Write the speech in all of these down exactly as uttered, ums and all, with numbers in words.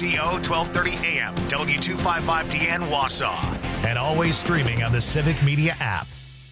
C O twelve thirty A M, W two fifty-five D N Wausau, and always streaming on the Civic Media app.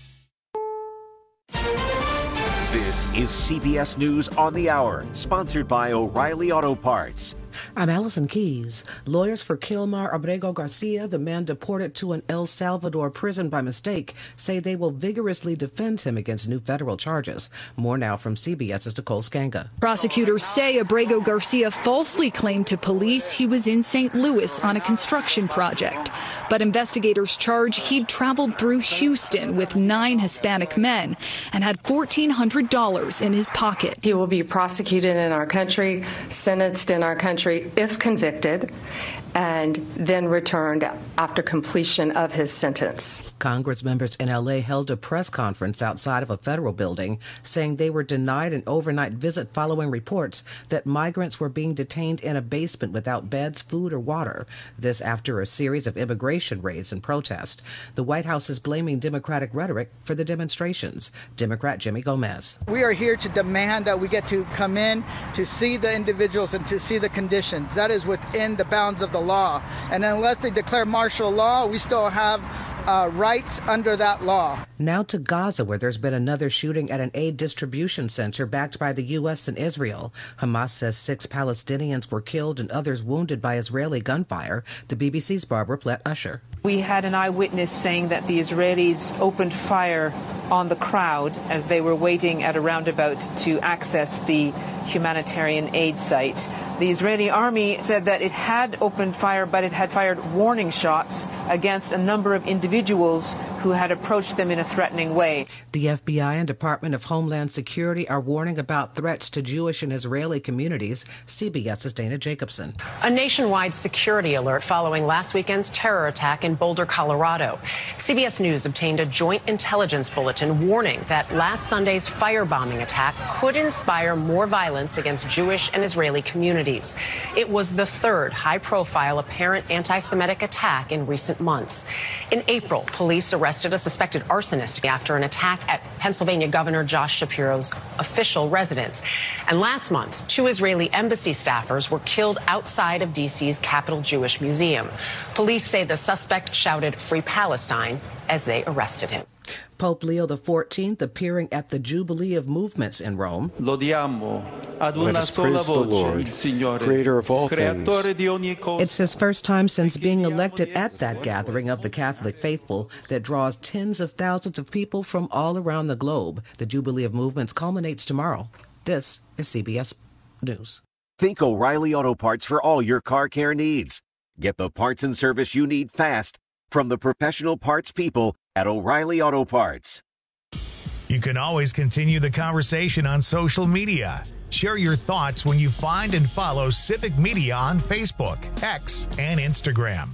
This is C B S News on the Hour, sponsored by O'Reilly Auto Parts. I'm Allison Keys. Lawyers for Kilmar Abrego Garcia, the man deported to an El Salvador prison by mistake, say they will vigorously defend him against new federal charges. More now from CBS's Nicole Skanga. Prosecutors say Abrego Garcia falsely claimed to police he was in Saint Louis on a construction project. But investigators charge he'd traveled through Houston with nine Hispanic men and had fourteen hundred dollars in his pocket. He will be prosecuted in our country, sentenced in our country if convicted, and then returned after completion of his sentence. Congress members in L A held a press conference outside of a federal building saying they were denied an overnight visit following reports that migrants were being detained in a basement without beds, food, or water. This after a series of immigration raids and protests. The White House is blaming Democratic rhetoric for the demonstrations. Democrat Jimmy Gomez. We are here to demand that we get to come in to see the individuals and to see the conditions. That is within the bounds of the law. And unless they declare martial law, we still have Uh, rights under that law. Now to Gaza, where there's been another shooting at an aid distribution center backed by the U S and Israel. Hamas says six Palestinians were killed and others wounded by Israeli gunfire. The B B C's Barbara Plett-Usher. We had an eyewitness saying that the Israelis opened fire on the crowd as they were waiting at a roundabout to access the humanitarian aid site. The Israeli army said that it had opened fire, but it had fired warning shots against a number of individuals who had approached them in a threatening way. The F B I and Department of Homeland Security are warning about threats to Jewish and Israeli communities. CBS's Dana Jacobson. A nationwide security alert following last weekend's terror attack in Boulder, Colorado. C B S News obtained a joint intelligence bulletin warning that last Sunday's firebombing attack could inspire more violence against Jewish and Israeli communities. It was the third high-profile apparent anti-Semitic attack in recent months. In April, police arrested a suspected arsonist after an attack at Pennsylvania Governor Josh Shapiro's official residence. And last month, two Israeli embassy staffers were killed outside of D C's Capitol Jewish Museum. Police say the suspect shouted "Free Palestine" as they arrested him. Pope Leo the fourteenth appearing at the Jubilee of Movements in Rome. Lodiamo ad Let una us sola praise the voce Lord, il Signore, creator of all things. creatore di ogni cosa. It's his first time since being elected at that gathering of the Catholic faithful that draws tens of thousands of people from all around the globe. The Jubilee of Movements culminates tomorrow. This is C B S News. Think O'Reilly Auto Parts for all your car care needs. Get the parts and service you need fast from the professional parts people at O'Reilly Auto Parts. You can always continue the conversation on social media. Share your thoughts when you find and follow Civic Media on Facebook, X, and Instagram.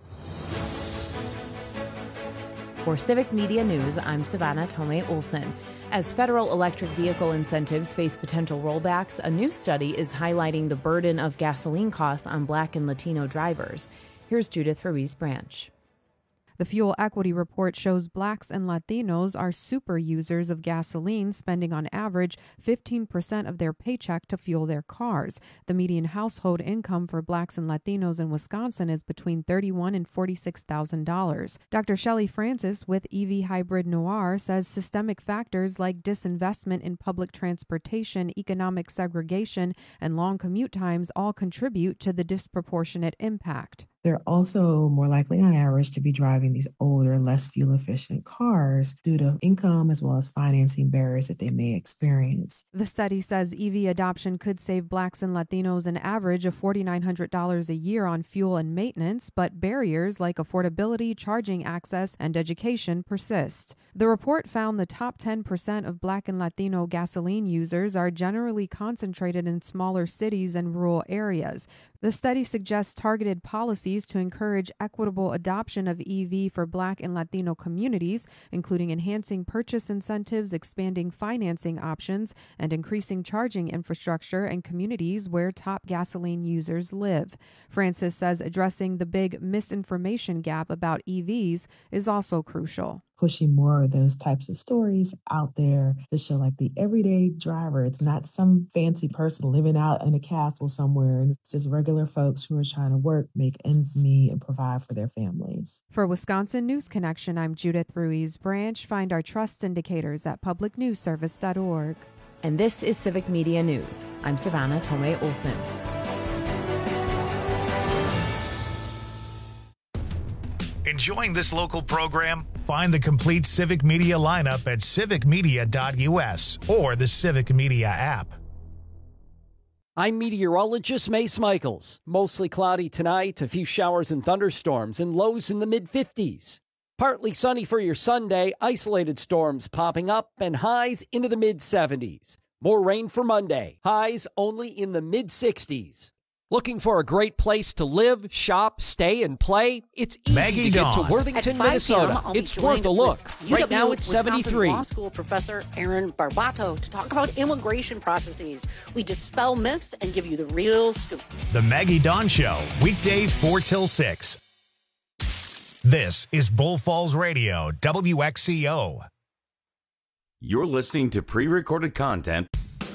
For Civic Media News, I'm Savannah Tomei Olson. As federal electric vehicle incentives face potential rollbacks, a new study is highlighting the burden of gasoline costs on Black and Latino drivers. Here's Judith Ruiz-Branch. The Fuel Equity Report shows Blacks and Latinos are super users of gasoline, spending on average fifteen percent of their paycheck to fuel their cars. The median household income for Blacks and Latinos in Wisconsin is between thirty-one thousand dollars and forty-six thousand dollars. Doctor Shelley Francis with E V Hybrid Noir says systemic factors like disinvestment in public transportation, economic segregation, and long commute times all contribute to the disproportionate impact. They're also more likely on average to be driving these older, less fuel-efficient cars due to income as well as financing barriers that they may experience. The study says E V adoption could save Blacks and Latinos an average of four thousand nine hundred dollars a year on fuel and maintenance, but barriers like affordability, charging access, and education persist. The report found the top ten percent of Black and Latino gasoline users are generally concentrated in smaller cities and rural areas. The study suggests targeted policies to encourage equitable adoption of E V for Black and Latino communities, including enhancing purchase incentives, expanding financing options, and increasing charging infrastructure in communities where top gasoline users live. Francis says addressing the big misinformation gap about E Vs is also crucial. pushing more of those types of stories out there to show like the everyday driver. It's not some fancy person living out in a castle somewhere. And it's just regular folks who are trying to work, make ends meet, and provide for their families. For Wisconsin News Connection, I'm Judith Ruiz Branch. Find our trust indicators at public news service dot org. And this is Civic Media News. I'm Savannah Tomei Olson. Enjoying this local program? Find the complete Civic Media lineup at civic media dot u s or the Civic Media app. I'm meteorologist Mace Michaels. Mostly cloudy tonight, a few showers and thunderstorms, and lows in the mid-fifties. Partly sunny for your Sunday, isolated storms popping up, and highs into the mid-seventies. More rain for Monday, highs only in the mid-sixties. Looking for a great place to live, shop, stay, and play? It's easy Maggie to get Dawn. to Worthington, Minnesota. It's worth a look. Right now it's seventy-three. Law School professor Aaron Barbato to talk about immigration processes. We dispel myths and give you the real scoop. The Maggie Dawn Show, weekdays four till six. This is Bull Falls Radio, W X C O. You're listening to pre-recorded content.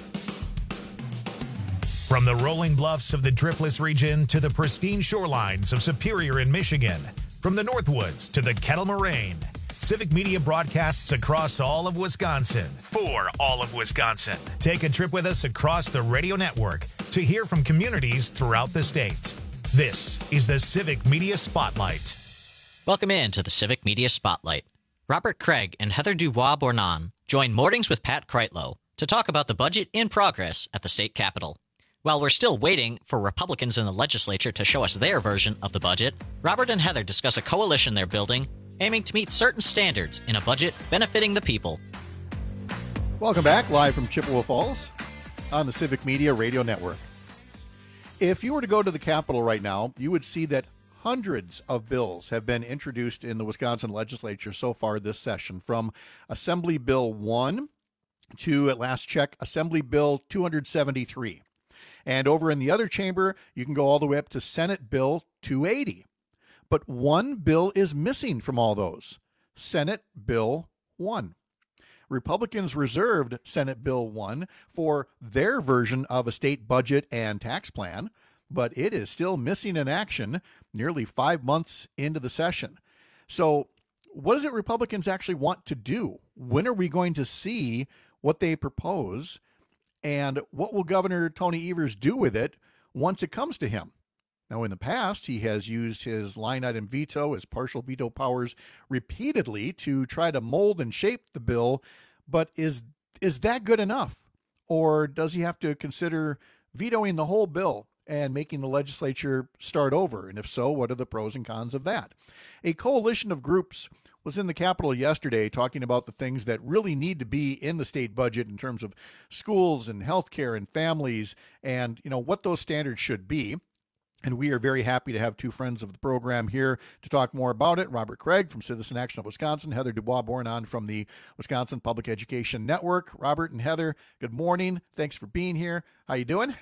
From the rolling bluffs of the Driftless region to the pristine shorelines of Superior in Michigan, from the Northwoods to the Kettle Moraine, Civic Media broadcasts across all of Wisconsin for all of Wisconsin. Take a trip with us across the radio network to hear from communities throughout the state. This is the Civic Media Spotlight. Welcome in to the Civic Media Spotlight. Robert Craig and Heather Dubois-Bournon join Mornings with Pat Kreitlow to talk about the budget in progress at the state capitol. While we're still waiting for Republicans in the legislature to show us their version of the budget, Robert and Heather discuss a coalition they're building aiming to meet certain standards in a budget benefiting the people. Welcome back, live from Chippewa Falls on the Civic Media Radio Network. If you were to go to the Capitol right now, you would see that hundreds of bills have been introduced in the Wisconsin legislature so far this session, from Assembly Bill one to, at last check, Assembly Bill two seventy-three. And over in the other chamber, you can go all the way up to Senate Bill two eighty. But one bill is missing from all those, Senate Bill one. Republicans reserved Senate Bill one for their version of a state budget and tax plan, but it is still missing in action nearly five months into the session. So what does it Republicans actually want to do? When are we going to see what they propose? And what will Governor Tony Evers do with it once it comes to him? Now, in the past, he has used his line item veto, his partial veto powers, repeatedly to try to mold and shape the bill. But is is that good enough? Or does he have to consider vetoing the whole bill and making the legislature start over? And if so, what are the pros and cons of that? A coalition of groups was in the Capitol yesterday talking about the things that really need to be in the state budget in terms of schools and healthcare and families and, you know, what those standards should be. And we are very happy to have two friends of the program here to talk more about it. Robert Craig from Citizen Action of Wisconsin, Heather Dubois-Bournon from the Wisconsin Public Education Network. Robert and Heather, good morning. Thanks for being here. How you doing?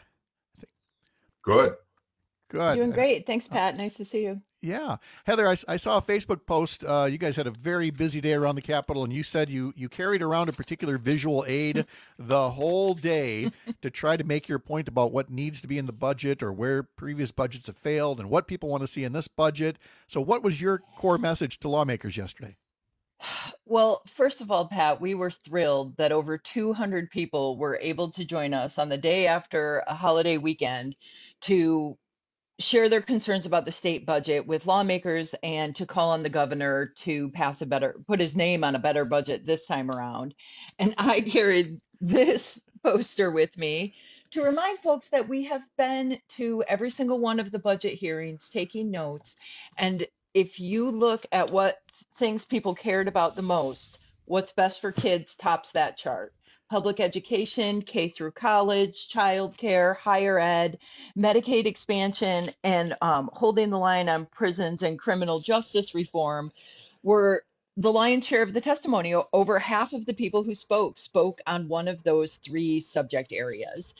Good. Good. Doing great. Thanks, Pat. Nice to see you. Yeah. Heather, I, I saw a Facebook post. Uh, you guys had a very busy day around the Capitol, and you said you, you carried around a particular visual aid the whole day to try to make your point about what needs to be in the budget or where previous budgets have failed and what people want to see in this budget. So what was your core message to lawmakers yesterday? Well, first of all, Pat, we were thrilled that over two hundred people were able to join us on the day after a holiday weekend to share their concerns about the state budget with lawmakers and to call on the governor to pass a better, put his name on a better budget this time around. And I carried this poster with me to remind folks that we have been to every single one of the budget hearings, taking notes. And if you look at what things people cared about the most, what's best for kids tops that chart. Public education, K through college, childcare, higher ed, Medicaid expansion, and um, holding the line on prisons and criminal justice reform were the lion's share of the testimony. Over half of the people who spoke spoke on one of those three subject areas.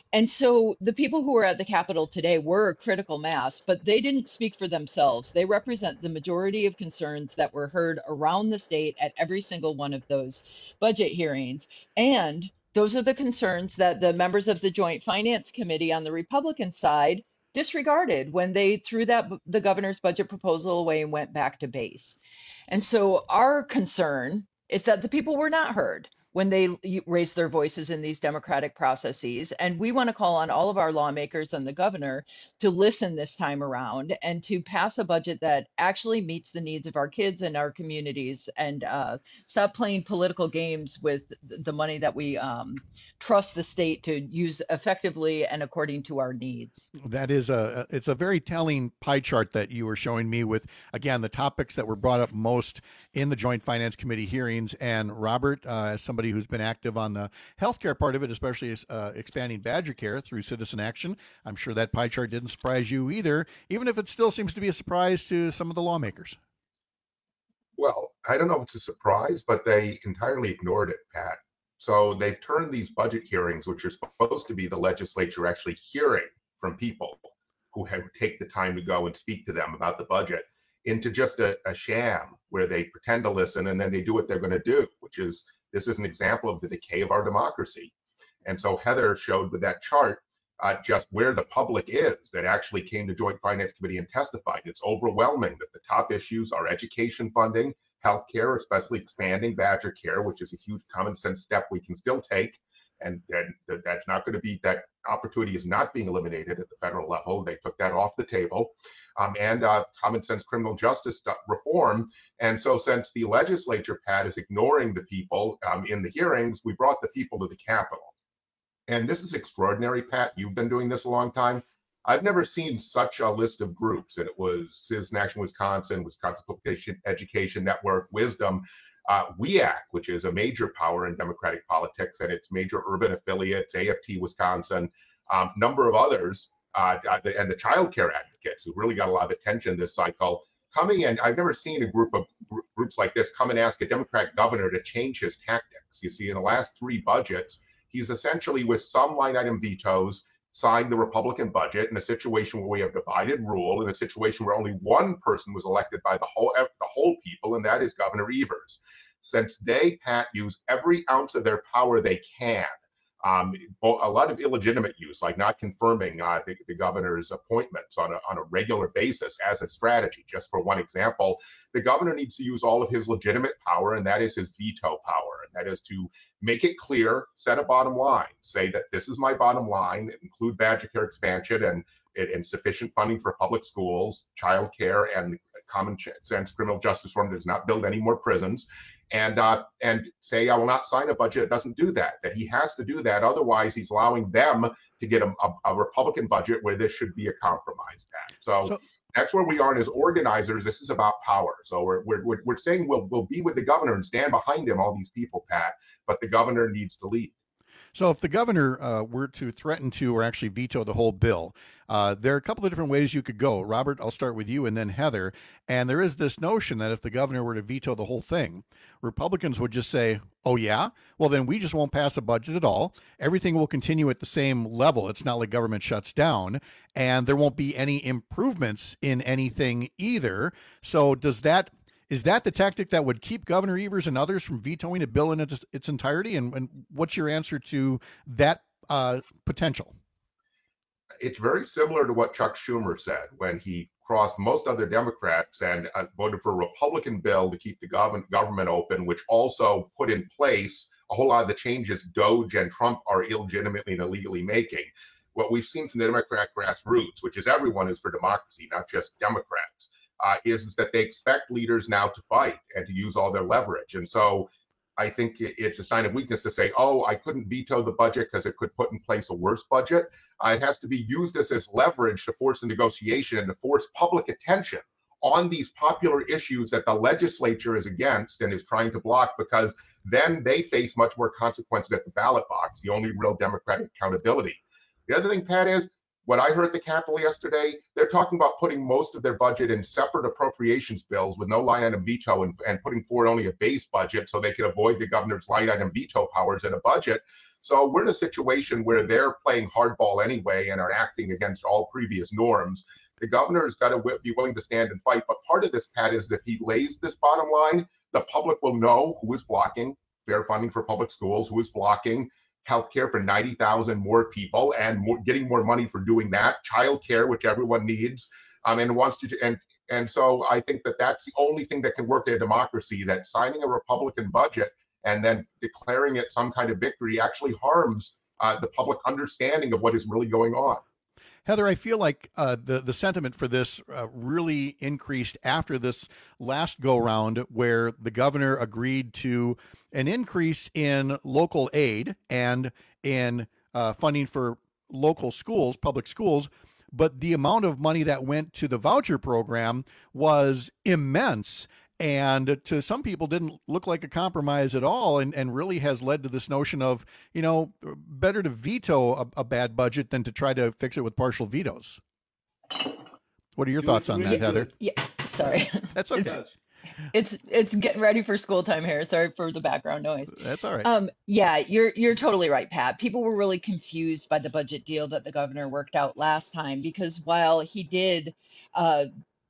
And so the people who were at the Capitol today were a critical mass, but they didn't speak for themselves. They represent the majority of concerns that were heard around the state at every single one of those budget hearings. And those are the concerns that the members of the Joint Finance Committee on the Republican side disregarded when they threw that the governor's budget proposal away and went back to base. And so our concern is that the people were not heard when they raised their voices in these democratic processes. And we want to call on all of our lawmakers and the governor to listen this time around and to pass a budget that actually meets the needs of our kids and our communities, and uh, stop playing political games with the money that we um, trust the state to use effectively and according to our needs. That is a, it's a very telling pie chart that you were showing me with, again, the topics that were brought up most in the Joint Finance Committee hearings. And Robert, uh, as somebody who's been active on the healthcare part of it, especially uh, expanding Badger Care through Citizen Action, I'm sure that pie chart didn't surprise you either, even if it still seems to be a surprise to some of the lawmakers. Well, I don't know if it's a surprise, but they entirely ignored it, Pat. So they've turned these budget hearings, which are supposed to be the legislature actually hearing from people who have take the time to go and speak to them about the budget, into just a, a sham where they pretend to listen and then they do what they're going to do, which is, this is an example of the decay of our democracy. And so Heather showed with that chart uh, just where the public is that actually came to Joint Finance Committee and testified. It's overwhelming that the top issues are education funding, healthcare, especially expanding Badger Care, which is a huge common sense step we can still take. And, and that's not going to be, that opportunity is not being eliminated at the federal level. They took that off the table. Um, and uh, common sense criminal justice reform. And so since the legislature, Pat, is ignoring the people um, in the hearings, we brought the people to the Capitol. And this is extraordinary, Pat. You've been doing this a long time. I've never seen such a list of groups. And it was Citizen Action Wisconsin, Wisconsin Public Education Network, Wisdom, uh, W E A C, which is a major power in Democratic politics, and its major urban affiliates, A F T Wisconsin, um, number of others, uh, and the child care advocates who really got a lot of attention this cycle, coming in. I've never seen a group of gr- groups like this come and ask a Democratic governor to change his tactics. You see, in the last three budgets, he's essentially, with some line item vetoes, signed the Republican budget in a situation where we have divided rule, in a situation where only one person was elected by the whole the whole people, and that is Governor Evers. Since they, Pat, use every ounce of their power they can, um, a lot of illegitimate use, like not confirming uh, the, the governor's appointments on a, on a regular basis as a strategy. Just for one example, the governor needs to use all of his legitimate power, and that is his veto power. And that is to make it clear, set a bottom line, say that this is my bottom line, include Badger Care expansion and, and sufficient funding for public schools, child care, and common sense criminal justice reform does not build any more prisons, and uh, and say, I will not sign a budget that doesn't do that, that he has to do that. Otherwise, he's allowing them to get a, a, a Republican budget where this should be a compromise, Pat. So, so that's where we are. And as organizers, this is about power. So we're, we're, we're saying we'll, we'll be with the governor and stand behind him, all these people, Pat, but the governor needs to lead. So if the governor uh, were to threaten to or actually veto the whole bill, uh, there are a couple of different ways you could go. Robert, I'll start with you and then Heather. And there is this notion that if the governor were to veto the whole thing, Republicans would just say, oh, yeah, well, then we just won't pass a budget at all. Everything will continue at the same level. It's not like government shuts down, and there won't be any improvements in anything either. So does that Is that the tactic that would keep Governor Evers and others from vetoing a bill in its, its entirety? And, and what's your answer to that uh, potential? It's very similar to what Chuck Schumer said when he crossed most other Democrats and uh, voted for a Republican bill to keep the gov- government open, which also put in place a whole lot of the changes Doge and Trump are illegitimately and illegally making. What we've seen from the Democrat grassroots, which is everyone is for democracy, not just Democrats, Uh, is, is that they expect leaders now to fight and to use all their leverage. And so I think it's a sign of weakness to say, oh, I couldn't veto the budget because it could put in place a worse budget. Uh, it has to be used as, as leverage to force a negotiation and to force public attention on these popular issues that the legislature is against and is trying to block, because then they face much more consequences at the ballot box, the only real democratic accountability. The other thing, Pat, is what I heard at the Capitol yesterday, they're talking about putting most of their budget in separate appropriations bills with no line item veto, and, and putting forward only a base budget so they can avoid the governor's line item veto powers in a budget. So we're in a situation where they're playing hardball anyway and are acting against all previous norms. The governor's got to w- be willing to stand and fight. But part of this, Pat, is if he lays this bottom line, the public will know who is blocking fair funding for public schools, who is blocking healthcare for ninety thousand more people and more, getting more money for doing that, childcare, which everyone needs, um, and wants to. And and so I think that that's the only thing that can work in a democracy, that signing a Republican budget and then declaring it some kind of victory actually harms uh, the public understanding of what is really going on. Heather, I feel like uh, the, the sentiment for this uh, really increased after this last go-round where the governor agreed to an increase in local aid and in uh, funding for local schools, public schools, but the amount of money that went to the voucher program was immense. And to some people didn't look like a compromise at all, and, and really has led to this notion of, you know, better to veto a, a bad budget than to try to fix it with partial vetoes. What are your thoughts on that, Heather? Yeah, sorry. That's okay. It's, it's it's getting ready for school time here. Sorry for the background noise. That's all right. Um, yeah, you're you're totally right, Pat. People were really confused by the budget deal that the governor worked out last time, because while he did uh,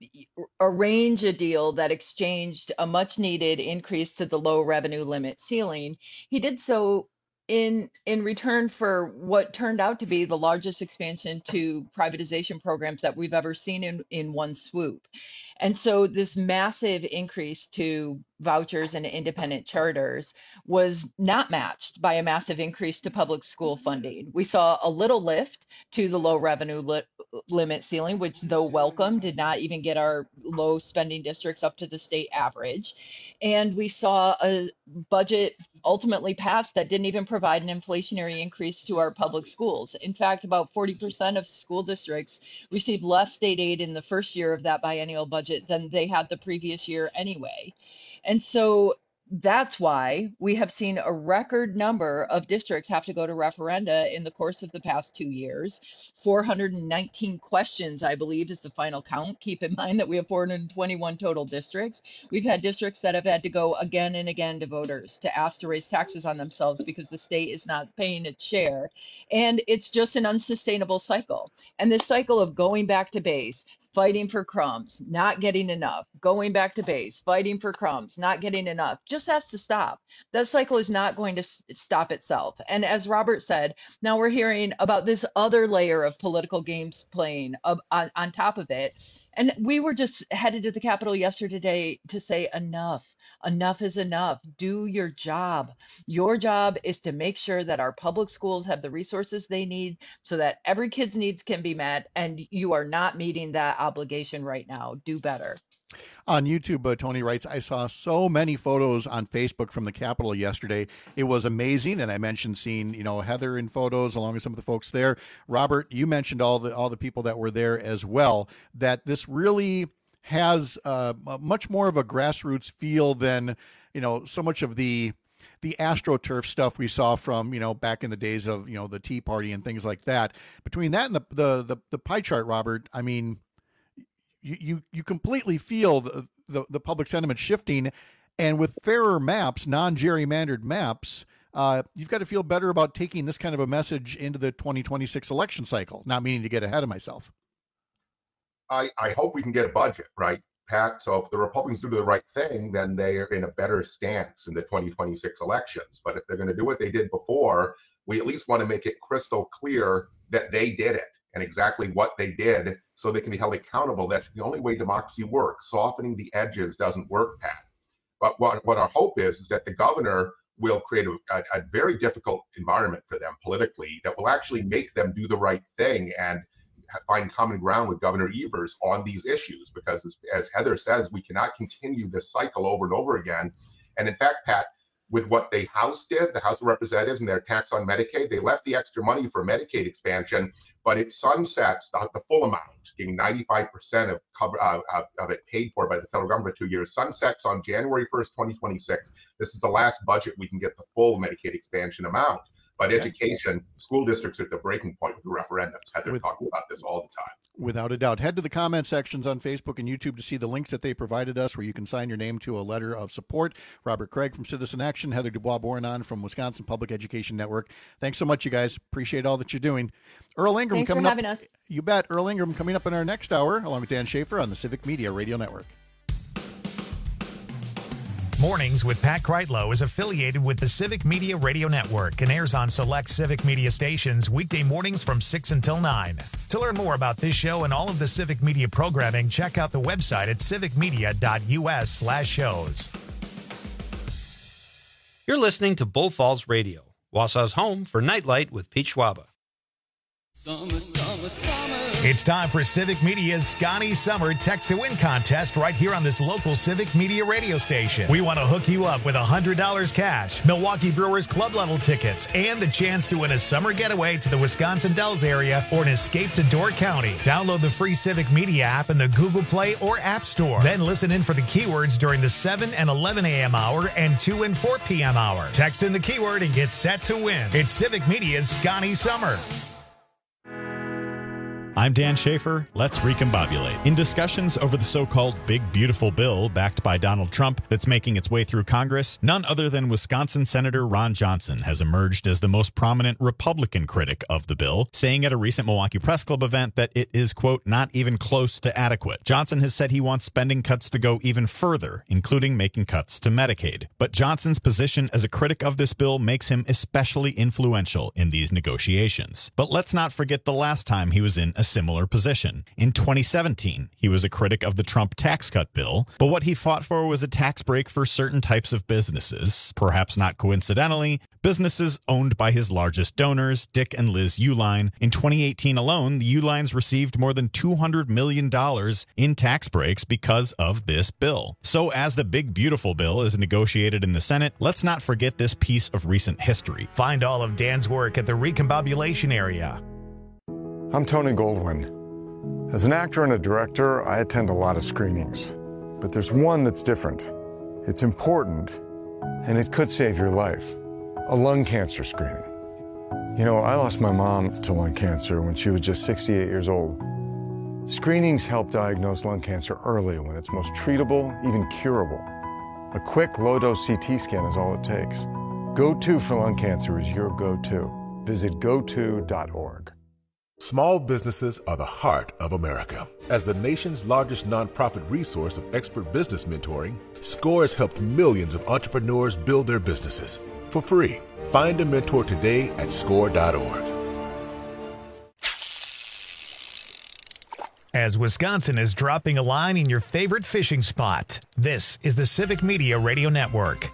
arrange a deal that exchanged a much needed increase to the low revenue limit ceiling, he did so in in return for what turned out to be the largest expansion to privatization programs that we've ever seen in in one swoop. And so this massive increase to vouchers and independent charters was not matched by a massive increase to public school funding. We saw a little lift to the low revenue li- limit ceiling, which, though welcome, did not even get our low spending districts up to the state average. And we saw a budget ultimately passed that didn't even provide an inflationary increase to our public schools. In fact, about forty percent of school districts received less state aid in the first year of that biennial budget than they had the previous year anyway. And so that's why we have seen a record number of districts have to go to referenda in the course of the past two years. four hundred nineteen questions, I believe, is the final count. Keep in mind that we have four hundred twenty-one total districts. We've had districts that have had to go again and again to voters to ask to raise taxes on themselves because the state is not paying its share. And it's just an unsustainable cycle. And this cycle of going back to base, fighting for crumbs, not getting enough, going back to base, fighting for crumbs, not getting enough, just has to stop. That cycle is not going to s- stop itself. And as Robert said, now we're hearing about this other layer of political games playing uh, on, on top of it. And we were just headed to the Capitol yesterday to say enough. Enough is enough. Do your job. Your job is to make sure that our public schools have the resources they need so that every kid's needs can be met, and you are not meeting that obligation right now. Do better. On YouTube, uh, Tony writes, I saw so many photos on Facebook from the Capitol yesterday. It was amazing. And I mentioned seeing, you know, Heather in photos along with some of the folks there. Robert, you mentioned all the all the people that were there as well, that this really has uh, much more of a grassroots feel than, you know, so much of the the AstroTurf stuff we saw from, you know, back in the days of, you know, the Tea Party and things like that. Between that and the the the, the pie chart, Robert, I mean, you you, you completely feel the, the, the public sentiment shifting. And with fairer maps, non-gerrymandered maps, uh, you've got to feel better about taking this kind of a message into the twenty twenty-six election cycle, not meaning to get ahead of myself. I, I hope we can get a budget, right, Pat? So if the Republicans do the right thing, then they are in a better stance in the twenty twenty-six elections. But if they're going to do what they did before, we at least want to make it crystal clear that they did it and exactly what they did so they can be held accountable. That's the only way democracy works. Softening the edges doesn't work, Pat. But what, what our hope is, is that the governor will create a, a, a very difficult environment for them politically that will actually make them do the right thing and find common ground with Governor Evers on these issues, because as, as Heather says, we cannot continue this cycle over and over again. And in fact, Pat, with what the House did, the House of Representatives and their tax on Medicaid, they left the extra money for Medicaid expansion, but it sunsets the, the full amount, getting ninety-five percent of cover uh, of it paid for by the federal government for two years, sunsets on January first, twenty twenty-six. This is the last budget we can get the full Medicaid expansion amount. But education, school districts are at the breaking point with the referendums. Heather with, talking about this all the time. Without a doubt. Head to the comment sections on Facebook and YouTube to see the links that they provided us where you can sign your name to a letter of support. Robert Craig from Citizen Action, Heather Dubois Bornon from Wisconsin Public Education Network. Thanks so much, you guys. Appreciate all that you're doing. Earl Ingram Thanks coming for having up. us. You bet. Earl Ingram coming up in our next hour, along with Dan Schaefer on the Civic Media Radio Network. Mornings with Pat Kreitlow is affiliated with the Civic Media Radio Network and airs on select Civic Media stations weekday mornings from six until nine. To learn more about this show and all of the Civic Media programming, check out the website at civicmedia.us slash shows. You're listening to Bull Falls Radio, Wausau's home for Nightlight with Pete Schwaba. Summer, summer, summer. It's time for Civic Media's Scotty Summer Text to Win contest right here on this local Civic Media radio station. We want to hook you up with one hundred dollars cash, Milwaukee Brewers club level tickets, and the chance to win a summer getaway to the Wisconsin Dells area or an escape to Door County. Download the free Civic Media app in the Google Play or App Store. Then listen in for the keywords during the seven and eleven a.m. hour and two and four p.m. hour. Text in the keyword and get set to win. It's Civic Media's Scotty Summer. I'm Dan Schaefer. Let's recombobulate. In discussions over the so-called Big Beautiful Bill backed by Donald Trump that's making its way through Congress, none other than Wisconsin Senator Ron Johnson has emerged as the most prominent Republican critic of the bill, saying at a recent Milwaukee Press Club event that it is, quote, not even close to adequate. Johnson has said he wants spending cuts to go even further, including making cuts to Medicaid. But Johnson's position as a critic of this bill makes him especially influential in these negotiations. But let's not forget the last time he was in a similar position. In twenty seventeen, he was a critic of the Trump tax cut bill, but what he fought for was a tax break for certain types of businesses, perhaps not coincidentally, businesses owned by his largest donors, Dick and Liz Uline. In twenty eighteen alone, the Ulines received more than two hundred million dollars in tax breaks because of this bill. So as the Big Beautiful Bill is negotiated in the Senate, let's not forget this piece of recent history. Find all of Dan's work at the Recombobulation area. I'm Tony Goldwyn. As an actor and a director, I attend a lot of screenings. But there's one that's different. It's important, and it could save your life. A lung cancer screening. You know, I lost my mom to lung cancer when she was just sixty-eight years old. Screenings help diagnose lung cancer early when it's most treatable, even curable. A quick, low-dose C T scan is all it takes. Go-To for lung cancer is your go-to. Visit go to dot org. Small businesses are the heart of America. As the nation's largest nonprofit resource of expert business mentoring, SCORE has helped millions of entrepreneurs build their businesses. For free, find a mentor today at score dot org. As Wisconsin is dropping a line in your favorite fishing spot, this is the Civic Media Radio Network.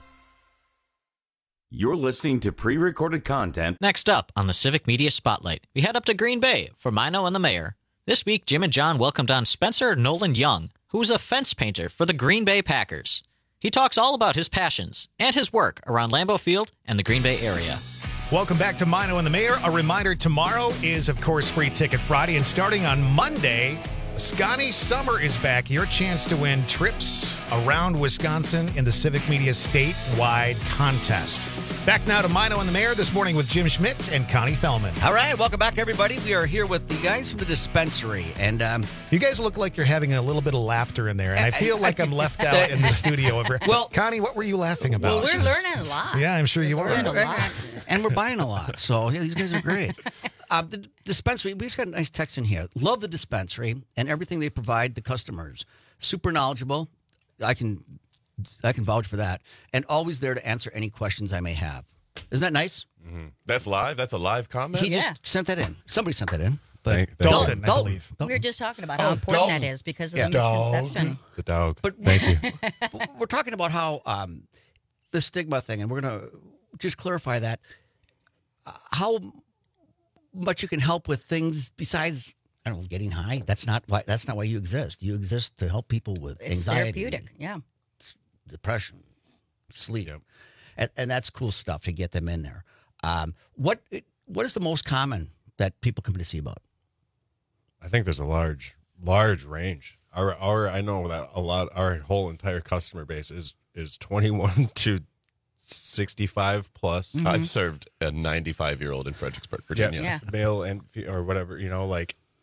You're listening to pre-recorded content. Next up on the Civic Media Spotlight, we head up to Green Bay for Mino and the Mayor. This week, Jim and John welcomed on Spencer Nolan Young, who is a fence painter for the Green Bay Packers. He talks all about his passions and his work around Lambeau Field and the Green Bay area. Welcome back to Mino and the Mayor. A reminder, tomorrow is, of course, Free Ticket Friday, and starting on Monday, Scotty Summer is back. Your chance to win trips around Wisconsin in the Civic Media statewide contest. Back now to Mino and the Mayor this morning with Jim Schmidt and Connie Fellman. All right, welcome back, everybody. We are here with the guys from the dispensary, and um, you guys look like you're having a little bit of laughter in there, and I feel like I'm left out in the studio over. Well, Connie, what were you laughing about? Well, we're learning a lot. Yeah, I'm sure you we're are. learning a lot. And we're buying a lot, so yeah, these guys are great. Uh, the dispensary, we just got a nice text in here. Love the dispensary and everything they provide the customers. Super knowledgeable. I can, I can vouch for that, and always there to answer any questions I may have. Isn't that nice? Mm-hmm. That's live. That's a live comment. He Yeah. just sent that in. Somebody sent that in. But Thank- thank Dalton, you. I believe. We were just talking about how Oh, important Dalton. that is because of Yeah. the misconception. Dog. The dog. But Thank you. but we're talking about how um, the stigma thing, and we're going to just clarify that. Uh, how much you can help with things besides, I don't know, getting high. That's not why. That's not why you exist. You exist to help people with It's anxiety, therapeutic. Yeah. depression, sleep, and, and that's cool stuff to get them in there. Um, what what is the most common that people come to see about? I think there's a large, large range. Our, our, I know that a lot. Our whole entire customer base is is twenty-one to sixty-five plus. Mhm. I've served a ninety-five year old in Fredericksburg, Virginia. Yeah. Male and fe- or whatever, you know, like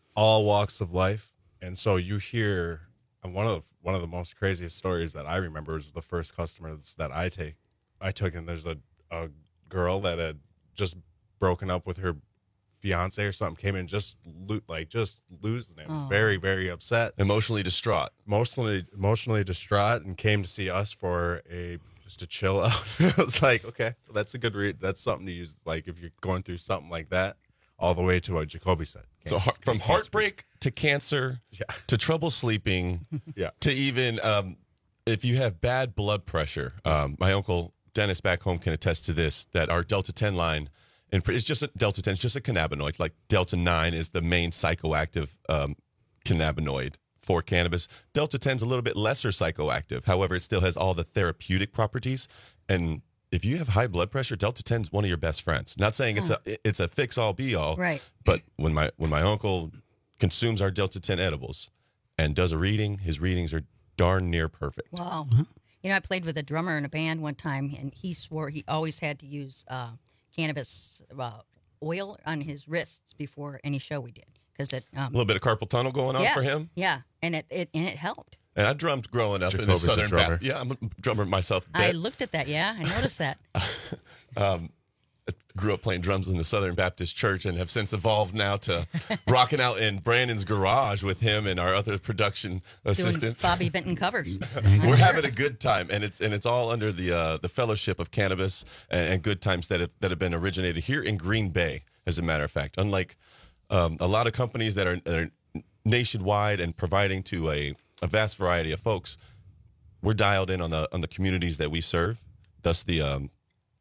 all walks of life. And so you hear and one of the, one of the most craziest stories that I remember is the first customers that I take I took, and there's a, a girl that had just broken up with her fiance or something, came in just lo- like just losing it. Was Oh. very, very upset, Emotionally distraught. emotionally emotionally distraught, and came to see us for a just to chill out. I was like, okay, well, that's a good read. That's something to use, like if you're going through something like that, all the way to what Jacoby said. So heart, from heartbreak to cancer Yeah. to trouble sleeping Yeah. to even um, if you have bad blood pressure. Um, my uncle Dennis back home can attest to this, that our Delta ten line, and it's just a Delta ten, it's just a cannabinoid. Like Delta nine is the main psychoactive um, cannabinoid for cannabis. Delta ten is a little bit lesser psychoactive. However, it still has all the therapeutic properties. And if you have high blood pressure, Delta ten is one of your best friends. Not saying it's a it's a fix all be all, Right. But when my when my uncle consumes our Delta ten edibles and does a reading, his readings are darn near perfect. Wow. You know, I played with a drummer in a band one time, and he swore he always had to use uh, cannabis uh, oil on his wrists before any show we did, because it um, A little bit of carpal tunnel going on yeah, for him. Yeah, and it, it and it helped. And I drummed growing up in the Jacoby's a Southern drummer. Baptist. Yeah, I'm a drummer myself. a I bit. looked at that. Yeah, I noticed that. um, I grew up playing drums in the Southern Baptist Church and have since evolved now to rocking out in Brandon's garage with him and our other production assistants. Doing Bobby Benton covers. We're having a good time, and it's and it's all under the uh, the fellowship of cannabis and, and good times that have that have been originated here in Green Bay. As a matter of fact, unlike um, a lot of companies that are, that are nationwide and providing to a, a vast variety of folks, we're dialed in on the on the communities that we serve. Thus the um,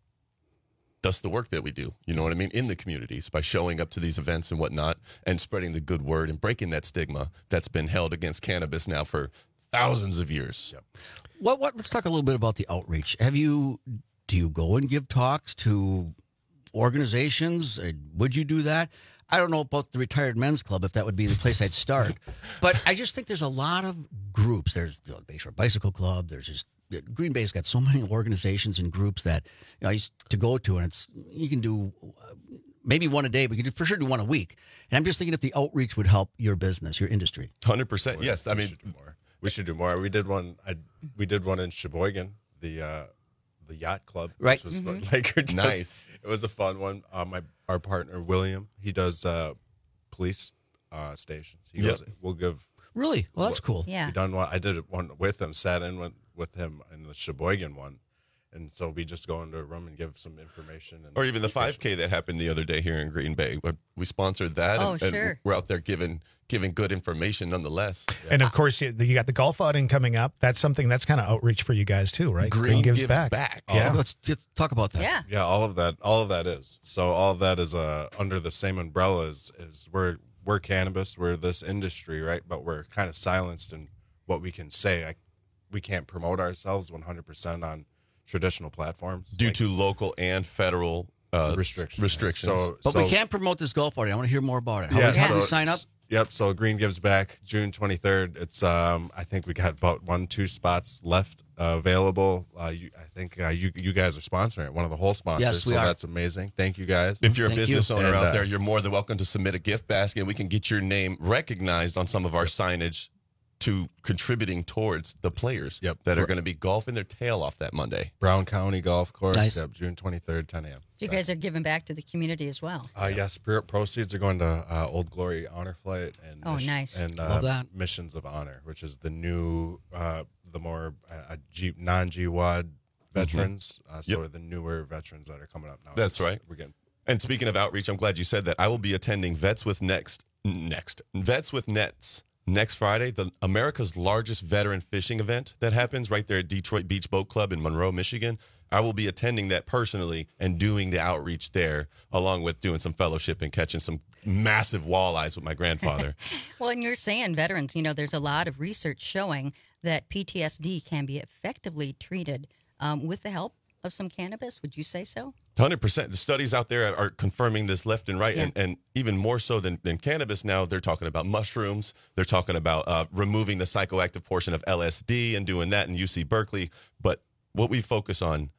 thus the work that we do. You know what I mean? In the communities, by showing up to these events and whatnot, and spreading the good word and breaking that stigma that's been held against cannabis now for thousands of years. Yep. What? What? Let's talk a little bit about the outreach. Have you? Do you go and give talks to organizations? Uh, Would you do that? I don't know about the Retired Men's Club, if that would be the place I'd start. But I just think there's a lot of groups. There's the Bayshore Bicycle Club. There's just Green Bay's got so many organizations and groups that you know I used to go to, and it's you can do uh, maybe one a day, but you can do, for sure do one a week. And I'm just thinking if the outreach would help your business, your industry. one hundred percent. Yes, I We mean, should do more. We should do more. We did one. I we did one in Sheboygan, the uh, the yacht club, Right. Which was Mhm. fun. Like just- Nice. It was a fun one. Uh, my our partner William, he does uh, police uh, stations. He Yep. goes. We'll give. Really? Well, that's cool. Yeah. We done one. I did it one with him. Sat in with, with him in the Sheboygan one, and so we just go into a room and give some information. And or even the five K that happened the other day here in Green Bay. We- We sponsored that, Oh, and, and sure. we're out there giving giving good information nonetheless. And of course, you, you got the golf outing coming up. That's something that's kind of outreach for you guys too, right? Green gives back. Yeah. Oh, let's, let's talk about that. Yeah. Yeah, all of that, all of that is. So all of that is uh, under the same umbrella as, is we're we're cannabis, we're this industry, right? But we're kind of silenced in what we can say. I, we can't promote ourselves one hundred percent on traditional platforms Due like to local and federal uh, restrictions. restrictions. So, But so, we can't promote this golf outing. I want to hear more about it. How, Yeah, how do so you sign up? Yep. So Green Gives Back, June twenty-third. It's um, I think we got about one, two spots left uh, available. Uh, you, I think uh, you you guys are sponsoring it, one of the whole sponsors. Yes, we so are. that's amazing. Thank you guys. If you're a Thank business you. owner And, out uh, there, you're more than welcome to submit a gift basket, and we can get your name recognized on some of our signage to contributing towards the players Yep. that are going to be golfing their tail off that Monday. Brown County Golf Course. Nice. Yep, June twenty-third, ten a.m. You guys are giving back to the community as well. Uh, yes, pro- proceeds are going to uh, Old Glory Honor Flight and Oh, nice. and uh, Love that. Missions of Honor, which is the new, uh, the more uh, G- non-G W A D veterans, uh, so Yep. the newer veterans that are coming up now. That's It's- right. We're getting And speaking of outreach, I'm glad you said that. I will be attending Vets with Next, next Vets with Nets next Friday, the America's largest veteran fishing event that happens right there at Detroit Beach Boat Club in Monroe, Michigan. I will be attending that personally and doing the outreach there, along with doing some fellowship and catching some massive walleyes with my grandfather. Well, and you're saying veterans, you know, there's a lot of research showing that P T S D can be effectively treated um, with the help of some cannabis. Would you say so? one hundred percent. The studies out there are confirming this left and right, Yeah. and, and even more so than, than cannabis now, they're talking about mushrooms. They're talking about uh, removing the psychoactive portion of L S D and doing that in U C Berkeley. But what we focus on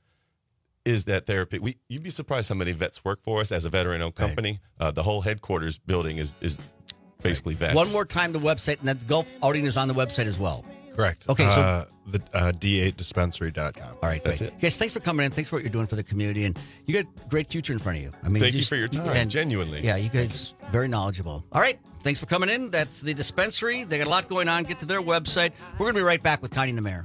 is that therapy. We You'd be surprised how many vets work for us as a veteran-owned company. Uh, the whole headquarters building is is basically vets. One more time, the website, and that the golf outing is on the website as well. Correct. Okay, so uh, the uh, d eight dispensary dot com. All right, That's great. it. Guys, thanks for coming in. Thanks for what you're doing for the community, and you got a great future in front of you. I mean, Thank you just- for your time, genuinely. Yeah, you guys very knowledgeable. All right, thanks for coming in. That's the dispensary. They got a lot going on. Get to their website. We're going to be right back with Connie and the Mayor.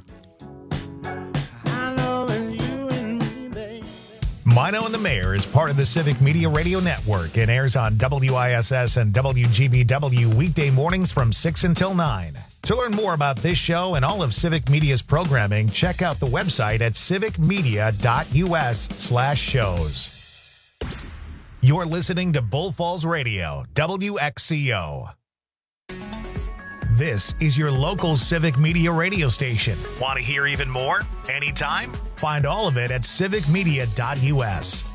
Mino and the Mayor is part of the Civic Media Radio Network and airs on W I S S and W G B W weekday mornings from six until nine. To learn more about this show and all of Civic Media's programming, check out the website at civicmedia.us slash shows. You're listening to Bull Falls Radio, W X C O. This is your local Civic Media radio station. Want to hear even more? Anytime? Find all of it at civic media dot U S.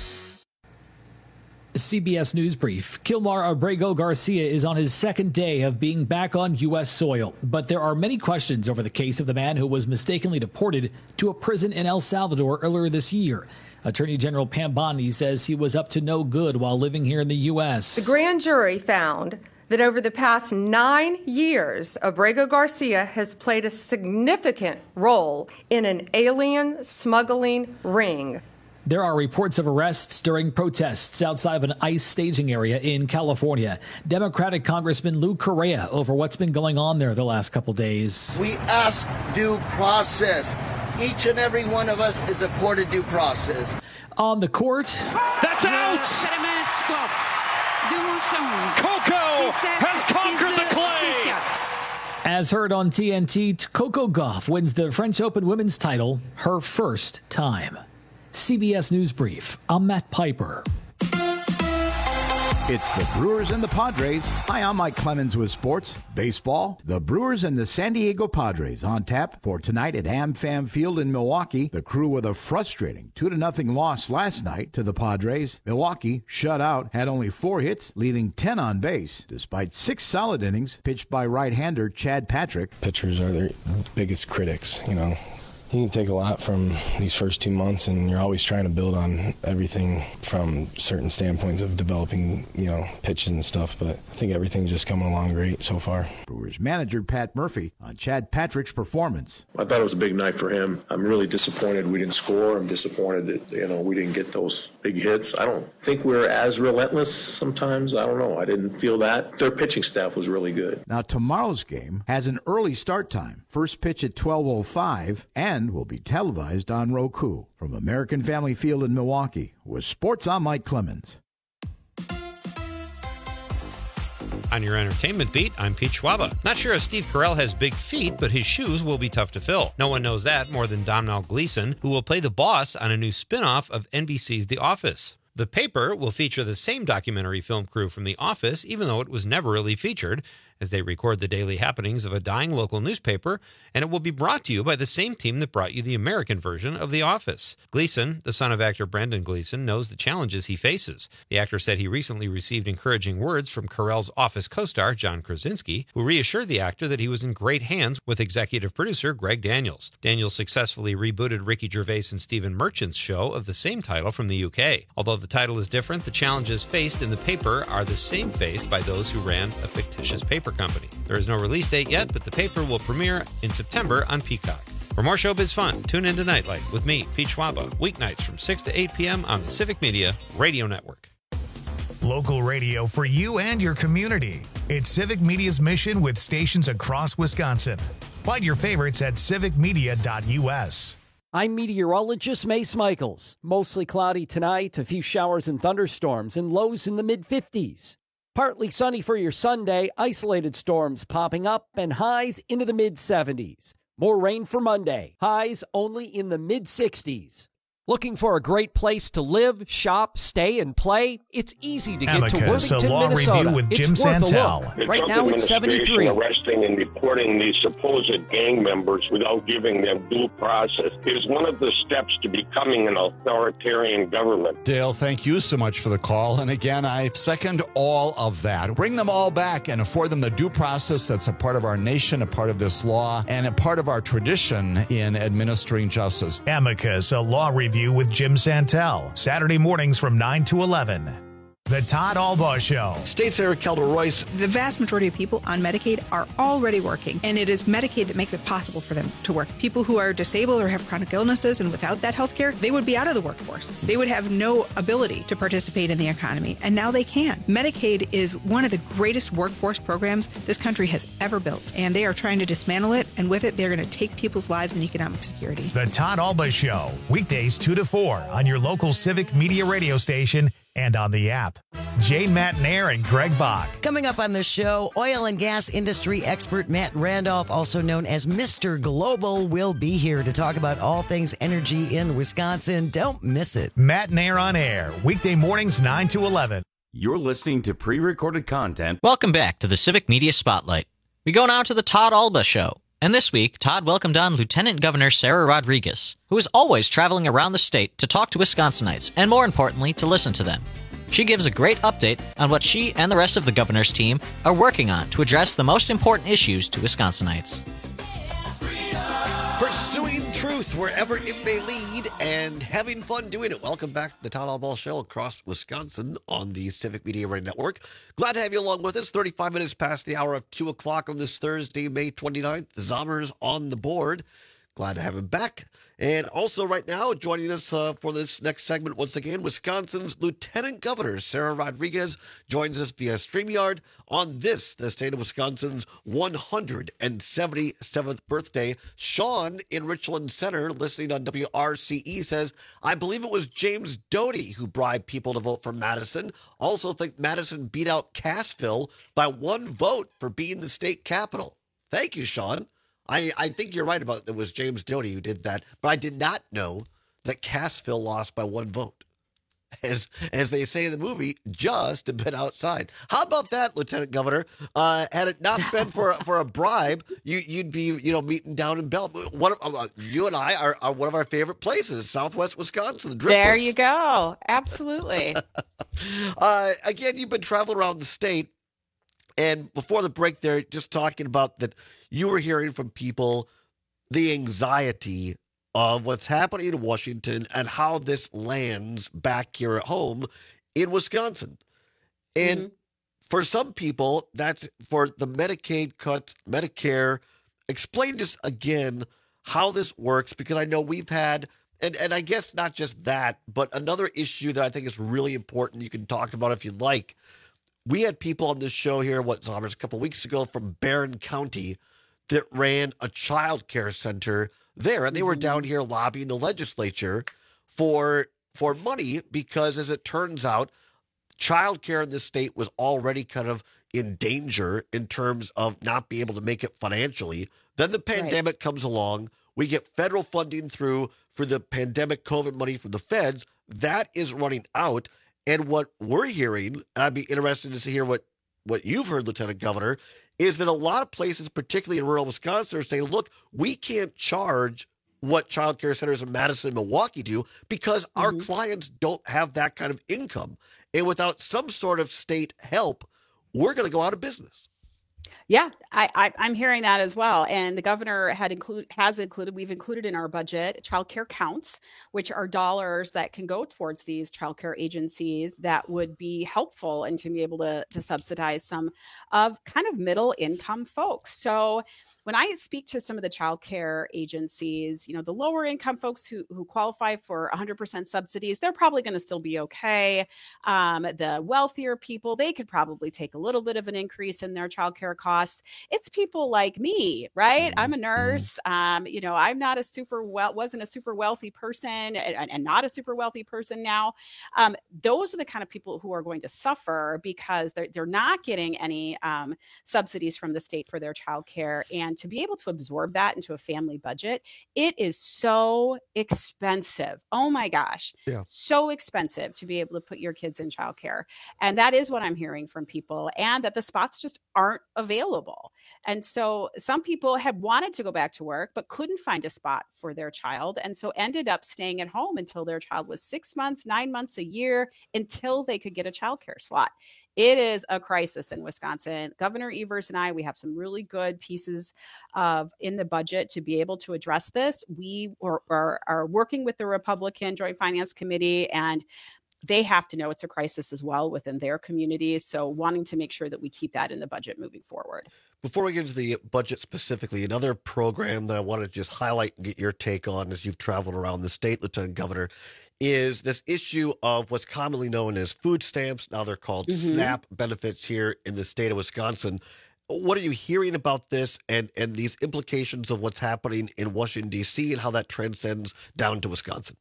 C B S News Brief. Kilmar Abrego Garcia is on his second day of being back on U S soil, but there are many questions over the case of the man who was mistakenly deported to a prison in El Salvador earlier this year. Attorney General Pam Bondi says he was up to no good while living here in the U S. The grand jury found that over the past nine years, Abrego Garcia has played a significant role in an alien smuggling ring. There are reports of arrests during protests outside of an ICE staging area in California. Democratic Congressman Lou Correa over what's been going on there the last couple days. We ask due process. Each and every one of us is accorded due process. On the court, that's out! Coco has conquered the clay! as heard on T N T, Coco Gauff wins the French Open women's title, her first time. C B S News Brief, I'm Matt Piper. It's the Brewers and the Padres. Hi, I'm Mike Clemens with sports. Baseball, the Brewers and the San Diego Padres on tap for tonight at AmFam Field in Milwaukee. The Crew with a frustrating two to nothing loss last night to the Padres. Milwaukee, shut out, had only four hits, leaving ten on base, despite six solid innings pitched by right-hander Chad Patrick. Pitchers are their biggest critics, you know. You can take a lot from these first two months, and you're always trying to build on everything from certain standpoints of developing, you know, pitches and stuff. But I think everything's just coming along great so far. Brewers manager Pat Murphy on Chad Patrick's performance. I thought it was a big night for him. I'm really disappointed we didn't score. I'm disappointed that, you know, we didn't get those big hits. I don't think we were as relentless sometimes. I don't know. I didn't feel that. Their pitching staff was really good. Now, tomorrow's game has an early start time. First pitch at twelve oh five and will be televised on Roku. From American Family Field in Milwaukee, with sports, I'm Mike Clemens. On your entertainment beat, I'm Pete Schwaba. Not sure if Steve Carell has big feet, but his shoes will be tough to fill. No one knows that more than Domhnall Gleeson, who will play the boss on a new spin-off of N B C's The Office. The Paper will feature the same documentary film crew from The Office, even though it was never really featured, as they record the daily happenings of a dying local newspaper, and it will be brought to you by the same team that brought you the American version of The Office. Gleason, the son of actor Brendan Gleeson, knows the challenges he faces. The actor said he recently received encouraging words from Carell's Office co-star John Krasinski, who reassured the actor that he was in great hands with executive producer Greg Daniels. Daniels successfully rebooted Ricky Gervais and Stephen Merchant's show of the same title from the U K. Although the title is different, the challenges faced in The Paper are the same faced by those who ran a fictitious paper company. There is no release date yet, but The Paper will premiere in September on Peacock. For more showbiz fun, tune in to Nightlight with me, Pete Schwaba, weeknights from six to eight p.m. on the Civic Media Radio Network. Local radio for you and your community. It's Civic Media's mission with stations across Wisconsin. Find your favorites at civic media dot U S. I'm meteorologist Mace Michaels. Mostly cloudy tonight, a few showers and thunderstorms, and lows in the mid fifties. Partly sunny for your Sunday, isolated storms popping up, and highs into the mid seventies. More rain for Monday, highs only in the mid sixties. Looking for a great place to live, shop, stay, and play? It's easy to get Amicus, to Worthington, a law Minnesota. review with Jim it's worth Santel. a look. The Right Trump now it's seventy-three. Arresting and deporting these supposed gang members without giving them due process is one of the steps to becoming an authoritarian government. Dale, thank you so much for the call. And again, I second all of that. Bring them all back and afford them the due process that's a part of our nation, a part of this law, and a part of our tradition in administering justice. Amicus, a law review with Jim Santel. Saturday mornings from nine to eleven. The Todd Albaugh Show. State Senator Kelda Royce. The vast majority of people on Medicaid are already working, and it is Medicaid that makes it possible for them to work. People who are disabled or have chronic illnesses and without that health care, they would be out of the workforce. They would have no ability to participate in the economy, and now they can. Medicaid is one of the greatest workforce programs this country has ever built, and they are trying to dismantle it, and with it, they're going to take people's lives and economic security. The Todd Albaugh Show, weekdays two to four on your local Civic Media radio station and on the app. Jane Matnair and Greg Bach. Coming up on the show, oil and gas industry expert Matt Randolph, also known as Mister Global, will be here to talk about all things energy in Wisconsin. Don't miss it. Matnair on air, weekday mornings nine to eleven. You're listening to pre-recorded content. Welcome back to the Civic Media Spotlight. We go now to the Todd Albaugh Show. And this week, Todd welcomed on Lieutenant Governor Sarah Rodriguez, who is always traveling around the state to talk to Wisconsinites, and more importantly, to listen to them. She gives a great update on what she and the rest of the governor's team are working on to address the most important issues to Wisconsinites. Pursuing truth wherever it may lead and having fun doing it. Welcome back to the Todd Albaugh Show across Wisconsin on the Civic Media Radio Network. Glad to have you along with us. thirty-five minutes past the hour of two o'clock on this Thursday, May twenty-ninth. The Zommers on the board. Glad to have him back. And also right now, joining us uh, for this next segment, once again, Wisconsin's Lieutenant Governor Sarah Rodriguez joins us via StreamYard on this, the state of Wisconsin's one hundred seventy-seventh birthday. Sean in Richland Center, listening on W R C E, says, I believe it was James Doty who bribed people to vote for Madison. Also think Madison beat out Cassville by one vote for being the state capital. Thank you, Sean. I, I think you're right about it. It was James Doty who did that, but I did not know that Cassville lost by one vote. As as they say in the movie, just a bit outside. How about that, Lieutenant Governor? Uh, had it not been for for a bribe, you you'd be you know meeting down in Bell. One of, uh, you and I are, are one of our favorite places, Southwest Wisconsin. The there you go. Absolutely. uh, again, you've been traveling around the state. And before the break there, just talking about that you were hearing from people the anxiety of what's happening in Washington and how this lands back here at home in Wisconsin. And mm-hmm. for some people, that's for the Medicaid cuts, Medicare. Explain just again how this works, because I know we've had, and, and I guess not just that, but another issue that I think is really important you can talk about if you'd like. We had people on this show here, what, Zommers, a couple of weeks ago from Barron County that ran a child care center there. And they were down here lobbying the legislature for for money because, as it turns out, child care in this state was already kind of in danger in terms of not being able to make it financially. Then the pandemic right. comes along. We get federal funding through for the pandemic COVID money from the feds. That is running out. And what we're hearing, and I'd be interested to hear what, what you've heard, Lieutenant Governor, is that a lot of places, particularly in rural Wisconsin, are saying, look, we can't charge what child care centers in Madison and Milwaukee do because mm-hmm. our clients don't have that kind of income. And without some sort of state help, we're going to go out of business. Yeah, I, I, I'm hearing that as well. And the governor had include has included, we've included in our budget, child care counts, which are dollars that can go towards these child care agencies that would be helpful and to be able to, to subsidize some of kind of middle income folks. So when I speak to some of the child care agencies, you know, the lower income folks who, who qualify for one hundred percent subsidies, they're probably going to still be okay. Um, the wealthier people, they could probably take a little bit of an increase in their child care costs. It's people like me, right? I'm a nurse. Um, you know, I'm not a super well, wasn't a super wealthy person and, and not a super wealthy person now. Um, those are the kind of people who are going to suffer because they're, they're not getting any um, subsidies from the state for their child care. And to be able to absorb that into a family budget, it is so expensive. Oh my gosh. Yeah. So expensive to be able to put your kids in childcare. And that is what I'm hearing from people, and that the spots just aren't available. And so some people had wanted to go back to work, but couldn't find a spot for their child. And so ended up staying at home until their child was six months, nine months, a year, until they could get a childcare slot. It is a crisis in Wisconsin. Governor Evers and I, we have some really good pieces of in the budget to be able to address this. We are, are, are working with the Republican Joint Finance Committee, and they have to know it's a crisis as well within their communities. So wanting to make sure that we keep that in the budget moving forward. Before we get into the budget specifically, another program that I want to just highlight and get your take on as you've traveled around the state, Lieutenant Governor, is this issue of what's commonly known as food stamps. Now they're called mm-hmm. SNAP benefits here in the state of Wisconsin. What are you hearing about this and, and these implications of what's happening in Washington, D C and how that transcends down to Wisconsin?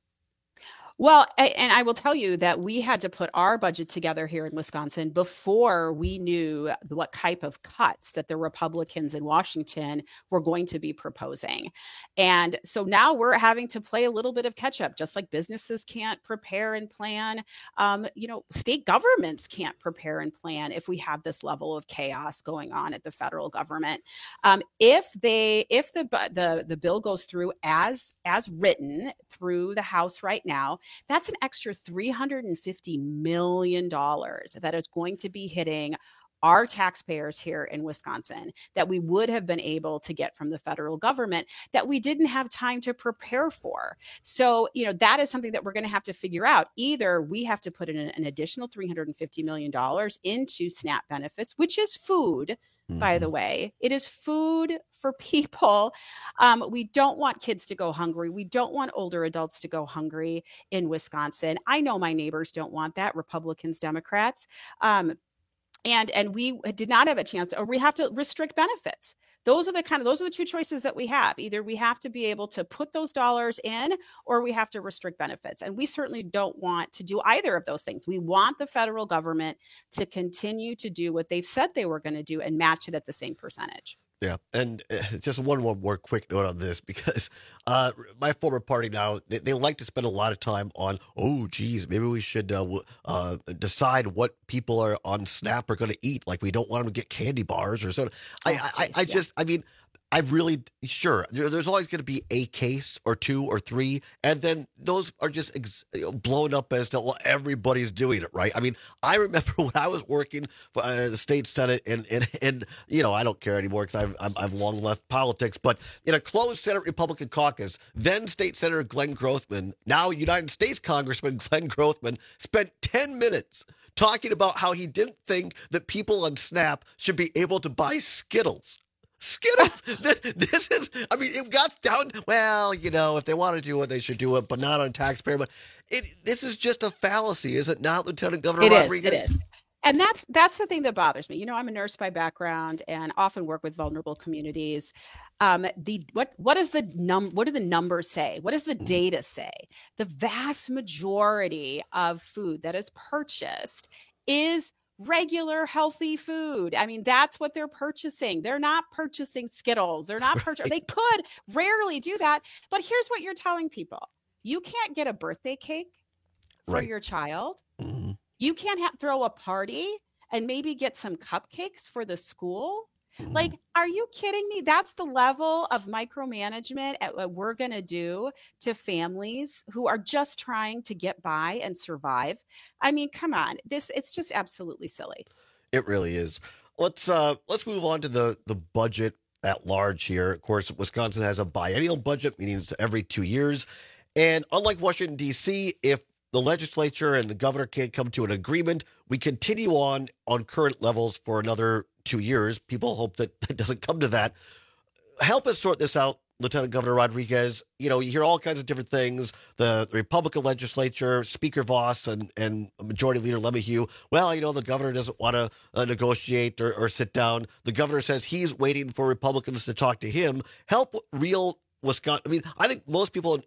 Well, and I will tell you that we had to put our budget together here in Wisconsin before we knew what type of cuts that the Republicans in Washington were going to be proposing. And so now we're having to play a little bit of catch up, just like businesses can't prepare and plan. Um, you know, state governments can't prepare and plan if we have this level of chaos going on at the federal government. Um, if they, if the the the bill goes through as as written through the House right now, that's an extra three hundred fifty million dollars that is going to be hitting our taxpayers here in Wisconsin that we would have been able to get from the federal government that we didn't have time to prepare for. So, you know, that is something that we're going to have to figure out. Either we have to put in an additional three hundred fifty million dollars into SNAP benefits, which is food, mm-hmm. by the way. It is food for people. Um, we don't want kids to go hungry. We don't want older adults to go hungry in Wisconsin. I know my neighbors don't want that, Republicans, Democrats. Um, And and we did not have a chance, or we have to restrict benefits. Those are the kind of those are the two choices that we have. Either we have to be able to put those dollars in, or we have to restrict benefits. And we certainly don't want to do either of those things. We want the federal government to continue to do what they've said they were going to do and match it at the same percentage. Yeah, and uh, just one, one more quick note on this, because uh, my former party now, they, they like to spend a lot of time on, oh, geez, maybe we should uh, w- uh, decide what people are on SNAP are going to eat. Like, we don't want them to get candy bars or something. I, Oh, I, geez, I yeah. just, I mean, I really, sure, there, there's always going to be a case or two or three, and then those are just ex- you know, blown up as to, well, everybody's doing it, right? I mean, I remember when I was working for uh, the state Senate, and, and, and, you know, I don't care anymore because I've, I've, I've long left politics, but in a closed Senate Republican caucus, then State Senator Glenn Grothman, now United States Congressman Glenn Grothman, spent ten minutes talking about how he didn't think that people on SNAP should be able to buy Skittles. Skittles. This is, I mean, it got down, well, you know, if they want to do it, they should do it, but not on taxpayer. But it, this is just a fallacy, is it not, Lieutenant Governor It is, Rodriguez? it is. And that's that's the thing that bothers me. You know, I'm a nurse by background and often work with vulnerable communities. Um, the what what does the num what do the numbers say? What does the data say? The vast majority of food that is purchased is regular healthy food. I mean, that's what they're purchasing. They're not purchasing Skittles. They're not purchasing. They could rarely do that. But here's what you're telling people: you can't get a birthday cake for Right. your child. Mm-hmm. You can't ha- throw a party and maybe get some cupcakes for the school. Mm-hmm. Like, are you kidding me? That's the level of micromanagement at what we're going to do to families who are just trying to get by and survive. I mean, come on. This it's just absolutely silly. It really is. Let's uh, let's move on to the, the budget at large here. Of course, Wisconsin has a biennial budget, meaning it's every two years. And unlike Washington, D C, if the legislature and the governor can't come to an agreement, we continue on on current levels for another two years. People hope that it doesn't come to that. Help us sort this out, Lieutenant Governor Rodriguez. You know, you hear all kinds of different things. The, the Republican legislature, Speaker Voss and, and Majority Leader LeMahieu, well, you know, the governor doesn't want to uh, negotiate or, or sit down. The governor says he's waiting for Republicans to talk to him. Help real Wisconsin. I mean, I think most people,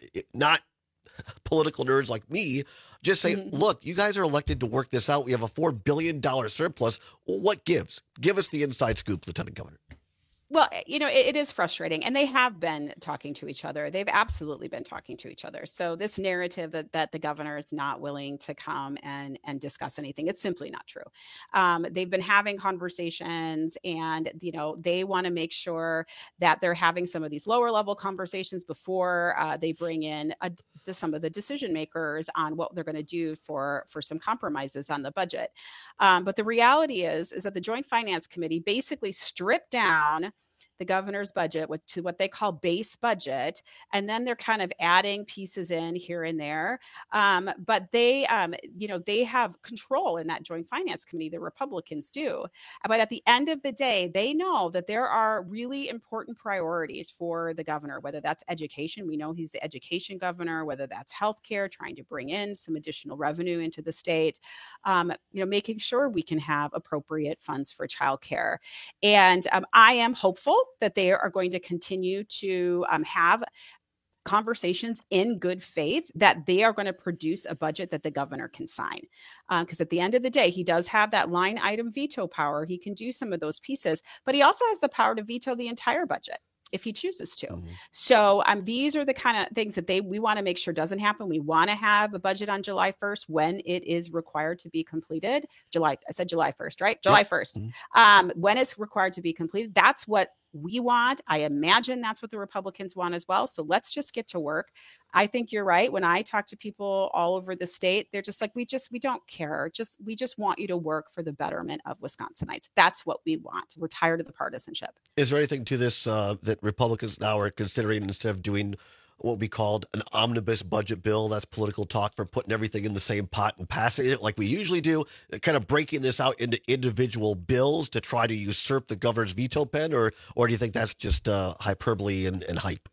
not political nerds like me, just say, mm-hmm. look, you guys are elected to work this out. We have a four billion dollars surplus. What gives? Give us the inside scoop, Lieutenant Governor. Well, you know, it, it is frustrating, and they have been talking to each other. They've absolutely been talking to each other. So this narrative that, that the governor is not willing to come and, and discuss anything, it's simply not true. Um, they've been having conversations, and, you know, they want to make sure that they're having some of these lower level conversations before uh, they bring in a, the, some of the decision makers on what they're going to do for, for some compromises on the budget. Um, but the reality is, is that the Joint Finance Committee basically stripped down the governor's budget with, to what they call base budget, and then they're kind of adding pieces in here and there. Um, but they, um, you know, they have control in that Joint Finance Committee. The Republicans do. But at the end of the day, they know that there are really important priorities for the governor, whether that's education. We know he's the education governor, whether that's healthcare, trying to bring in some additional revenue into the state, um, you know, making sure we can have appropriate funds for childcare. And um, I am hopeful that they are going to continue to um, have conversations in good faith, that they are going to produce a budget that the governor can sign. Because uh, at the end of the day, he does have that line item veto power. He can do some of those pieces, but he also has the power to veto the entire budget if he chooses to. Mm-hmm. So um, these are the kind of things that they we want to make sure doesn't happen. We want to have a budget on July first when it is required to be completed. July, I said July first, right? July first. Mm-hmm. Um, when it's required to be completed, that's what we want. I imagine that's what the Republicans want as well. So let's just get to work. I think you're right. When I talk to people all over the state, they're just like, we just, we don't care. Just, we just want you to work for the betterment of Wisconsinites. That's what we want. We're tired of the partisanship. Is there anything to this uh, that Republicans now are considering, instead of doing what we called an omnibus budget bill, that's political talk for putting everything in the same pot and passing it like we usually do, kind of breaking this out into individual bills to try to usurp the governor's veto pen? Or or do you think that's just uh, hyperbole and, and hype?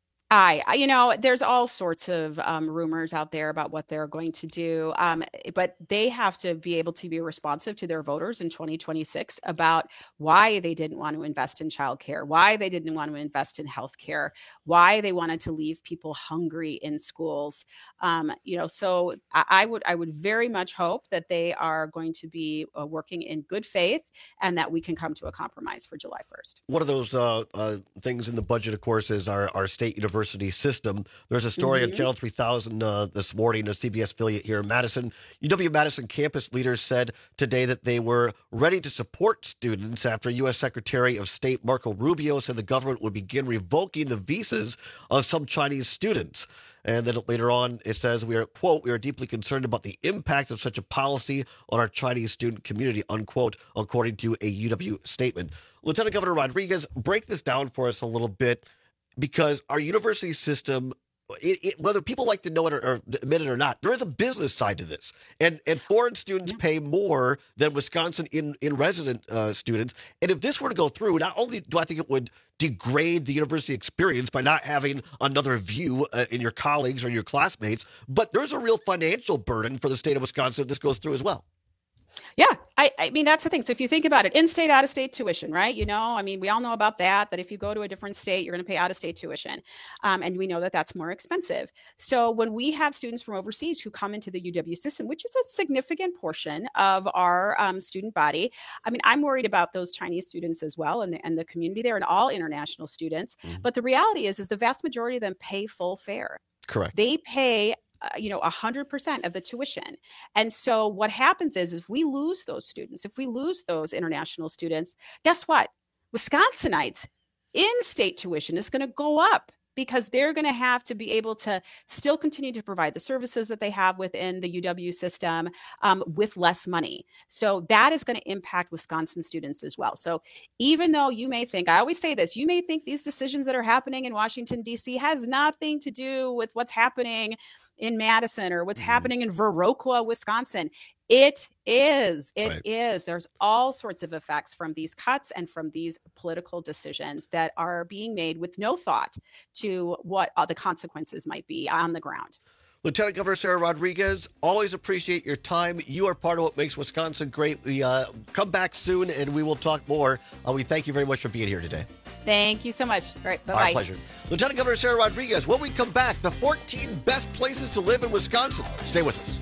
I, you know, there's all sorts of um, rumors out there about what they're going to do, um, but they have to be able to be responsive to their voters in twenty twenty-six about why they didn't want to invest in childcare, why they didn't want to invest in healthcare, why they wanted to leave people hungry in schools. Um, you know, so I, I would I would very much hope that they are going to be uh, working in good faith and that we can come to a compromise for July first. One of those uh, uh, things in the budget, of course, is our, our state university system. There's a story mm-hmm. on Channel three thousand uh, this morning, a C B S affiliate here in Madison. U W-Madison campus leaders said today that they were ready to support students after U S Secretary of State Marco Rubio said the government would begin revoking the visas of some Chinese students. And then later on, it says, we are, quote, we are deeply concerned about the impact of such a policy on our Chinese student community, unquote, according to a U W statement. Lieutenant Governor Rodriguez, break this down for us a little bit, because our university system, it, it, whether people like to know it or, or admit it or not, there is a business side to this. And and foreign students pay more than Wisconsin in, in resident uh, students. And if this were to go through, not only do I think it would degrade the university experience by not having another view uh, in your colleagues or your classmates, but there's a real financial burden for the state of Wisconsin if this goes through as well. Yeah, I, I mean, that's the thing. So if you think about it, in-state, out-of-state tuition, right? You know, I mean, we all know about that, that if you go to a different state, you're going to pay out-of-state tuition. Um, and we know that that's more expensive. So when we have students from overseas who come into the U W system, which is a significant portion of our um, student body, I mean, I'm worried about those Chinese students as well and the, and the community there and all international students. Mm-hmm. But the reality is, is the vast majority of them pay full fare. Correct. They pay Uh, you know, one hundred percent of the tuition. And so what happens is, if we lose those students, if we lose those international students, guess what? Wisconsinites in-state tuition is going to go up, because they're going to have to be able to still continue to provide the services that they have within the U W system um, with less money. So that is going to impact Wisconsin students as well. So even though you may think, I always say this, you may think these decisions that are happening in Washington, D C has nothing to do with what's happening in Madison or what's mm-hmm. happening in Viroqua, Wisconsin. It is. It right. is. There's all sorts of effects from these cuts and from these political decisions that are being made with no thought to what uh, the consequences might be on the ground. Lieutenant Governor Sarah Rodriguez, always appreciate your time. You are part of what makes Wisconsin great. We uh, come back soon and we will talk more. Uh, we thank you very much for being here today. Thank you so much. All right, bye-bye. Our pleasure. Lieutenant Governor Sarah Rodriguez, when we come back, the fourteen best places to live in Wisconsin. Stay with us.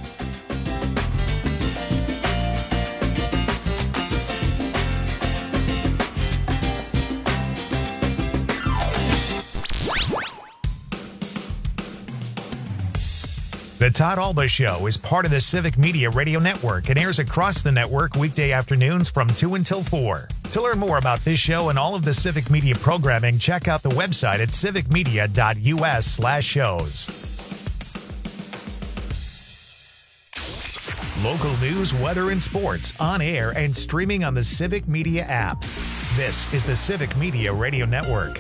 The Todd Alba Show is part of the Civic Media Radio Network and airs across the network weekday afternoons from two until four. To learn more about this show and all of the Civic Media programming, check out the website at civicmedia.us slash shows. Local news, weather, and sports on air and streaming on the Civic Media app. This is the Civic Media Radio Network.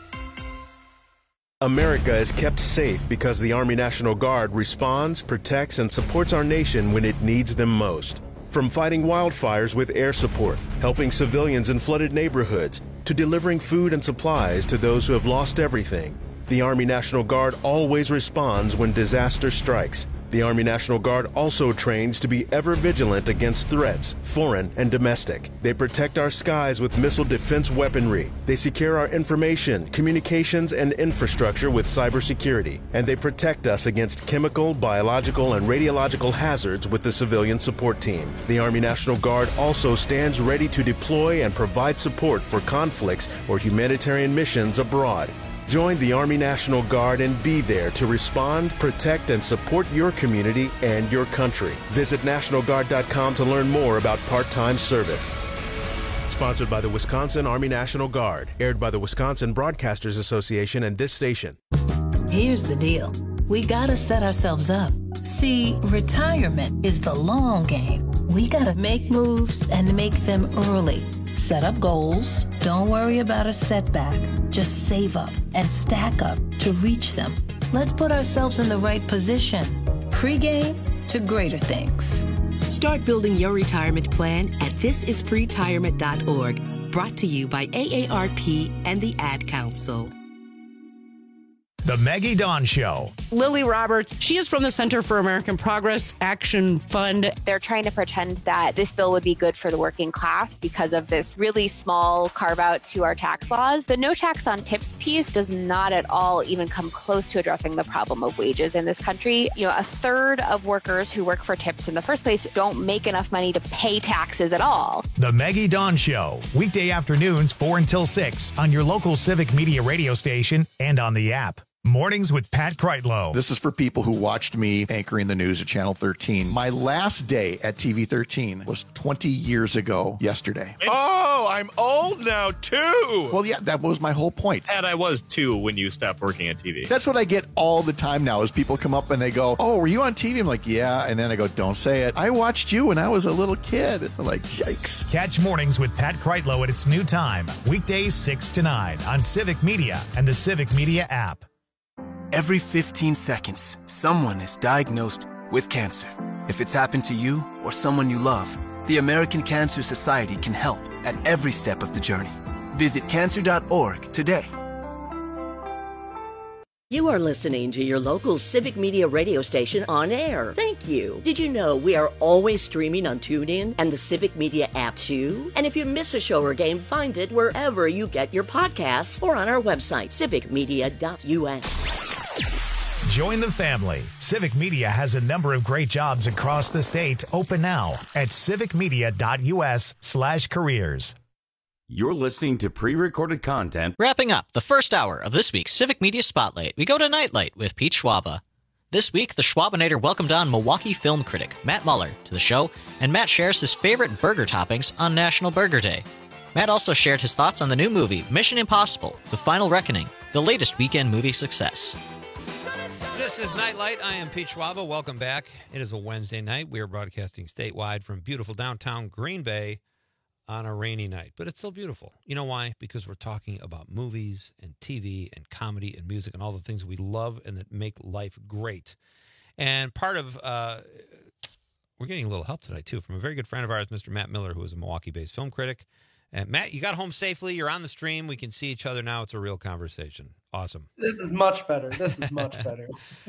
America is kept safe because the Army National Guard responds, protects, and supports our nation when it needs them most. From fighting wildfires with air support, helping civilians in flooded neighborhoods, to delivering food and supplies to those who have lost everything, the Army National Guard always responds when disaster strikes. The Army National Guard also trains to be ever vigilant against threats, foreign and domestic. They protect our skies with missile defense weaponry. They secure our information, communications, and infrastructure with cybersecurity. And they protect us against chemical, biological, and radiological hazards with the civilian support team. The Army National Guard also stands ready to deploy and provide support for conflicts or humanitarian missions abroad. Join the Army National Guard and be there to respond, protect, and support your community and your country. Visit National Guard dot com to learn more about part-time service. Sponsored by the Wisconsin Army National Guard. Aired by the Wisconsin Broadcasters Association and this station. Here's the deal. We gotta set ourselves up. See, retirement is the long game. We gotta make moves and make them early. Set up goals. Don't worry about a setback. Just save up and stack up to reach them. Let's put ourselves in the right position. Pre-game to greater things. Start building your retirement plan at this is pretirement dot org. Brought to you by A A R P and the Ad Council. The Maggie Dawn Show. Lily Roberts, she is from the Center for American Progress Action Fund. They're trying to pretend that this bill would be good for the working class because of this really small carve out to our tax laws. The no tax on tips piece does not at all even come close to addressing the problem of wages in this country. You know, a third of workers who work for tips in the first place don't make enough money to pay taxes at all. The Maggie Dawn Show. Weekday afternoons, four until six on your local Civic Media radio station and on the app. Mornings with Pat Kreitlow. This is for people who watched me anchoring the news at Channel thirteen. My last day at T V thirteen was twenty years ago yesterday. Oh, I'm old now, too. Well, yeah, that was my whole point. And I was, too, when you stopped working at T V. That's what I get all the time now is people come up and they go, oh, were you on T V? I'm like, yeah. And then I go, don't say it. I watched you when I was a little kid. I'm like, yikes. Catch Mornings with Pat Kreitlow at its new time. Weekdays six to nine on Civic Media and the Civic Media app. Every fifteen seconds, someone is diagnosed with cancer. If it's happened to you or someone you love, the American Cancer Society can help at every step of the journey. Visit cancer dot org today. You are listening to your local Civic Media radio station on air. Thank you. Did you know we are always streaming on TuneIn and the Civic Media app too? And if you miss a show or game, find it wherever you get your podcasts or on our website, civic media dot U S. Join the family. Civic Media has a number of great jobs across the state open now at civic media dot U S slash careers. You're listening to pre-recorded content. Wrapping up the first hour of this week's Civic Media Spotlight, we go to Nightlight with Pete Schwaba. This week, the Schwabinator welcomed on Milwaukee film critic Matt Muller to the show, and Matt shares his favorite burger toppings on National Burger Day. Matt also shared his thoughts on the new movie Mission Impossible: The Final Reckoning, the latest weekend movie success. This is Nightlight. I am Pete Schwaba. Welcome back. It is a Wednesday night. We are broadcasting statewide from beautiful downtown Green Bay on a rainy night, but it's still beautiful. You know why? Because we're talking about movies and T V and comedy and music and all the things we love and that make life great. And part of, uh, we're getting a little help tonight, too, from a very good friend of ours, Mister Matt Miller, who is a Milwaukee-based film critic. And Matt, you got home safely. You're on the stream. We can see each other now. It's a real conversation. Awesome. This is much better. This is much better.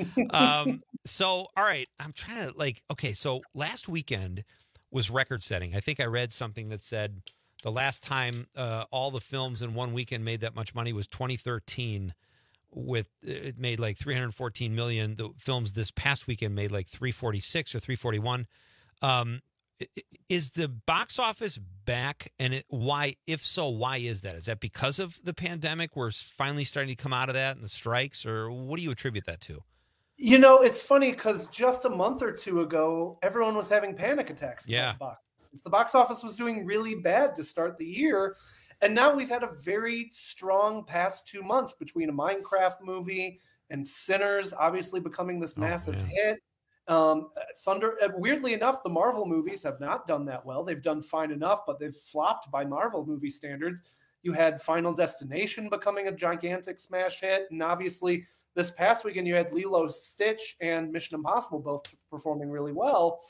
um, so, all right. I'm trying to like, okay. So last weekend was record setting. I think I read something that said the last time uh, all the films in one weekend made that much money was twenty thirteen. With it made like three hundred fourteen million. The films this past weekend made like three forty-six or three forty-one. Um, Is the box office back, and it, why? If so, why is that? Is that because of the pandemic? We're finally starting to come out of that and the strikes, or what do you attribute that to? You know, it's funny because just a month or two ago, everyone was having panic attacks. Yeah, the box. the box office was doing really bad to start the year, and now we've had a very strong past two months between a Minecraft movie and Sinners, obviously becoming this massive oh, hit. Um, Thunder. Weirdly enough, the Marvel movies have not done that well. They've done fine enough, but they've flopped by Marvel movie standards. You had Final Destination becoming a gigantic smash hit, and obviously this past weekend you had Lilo Stitch and Mission Impossible both performing really well.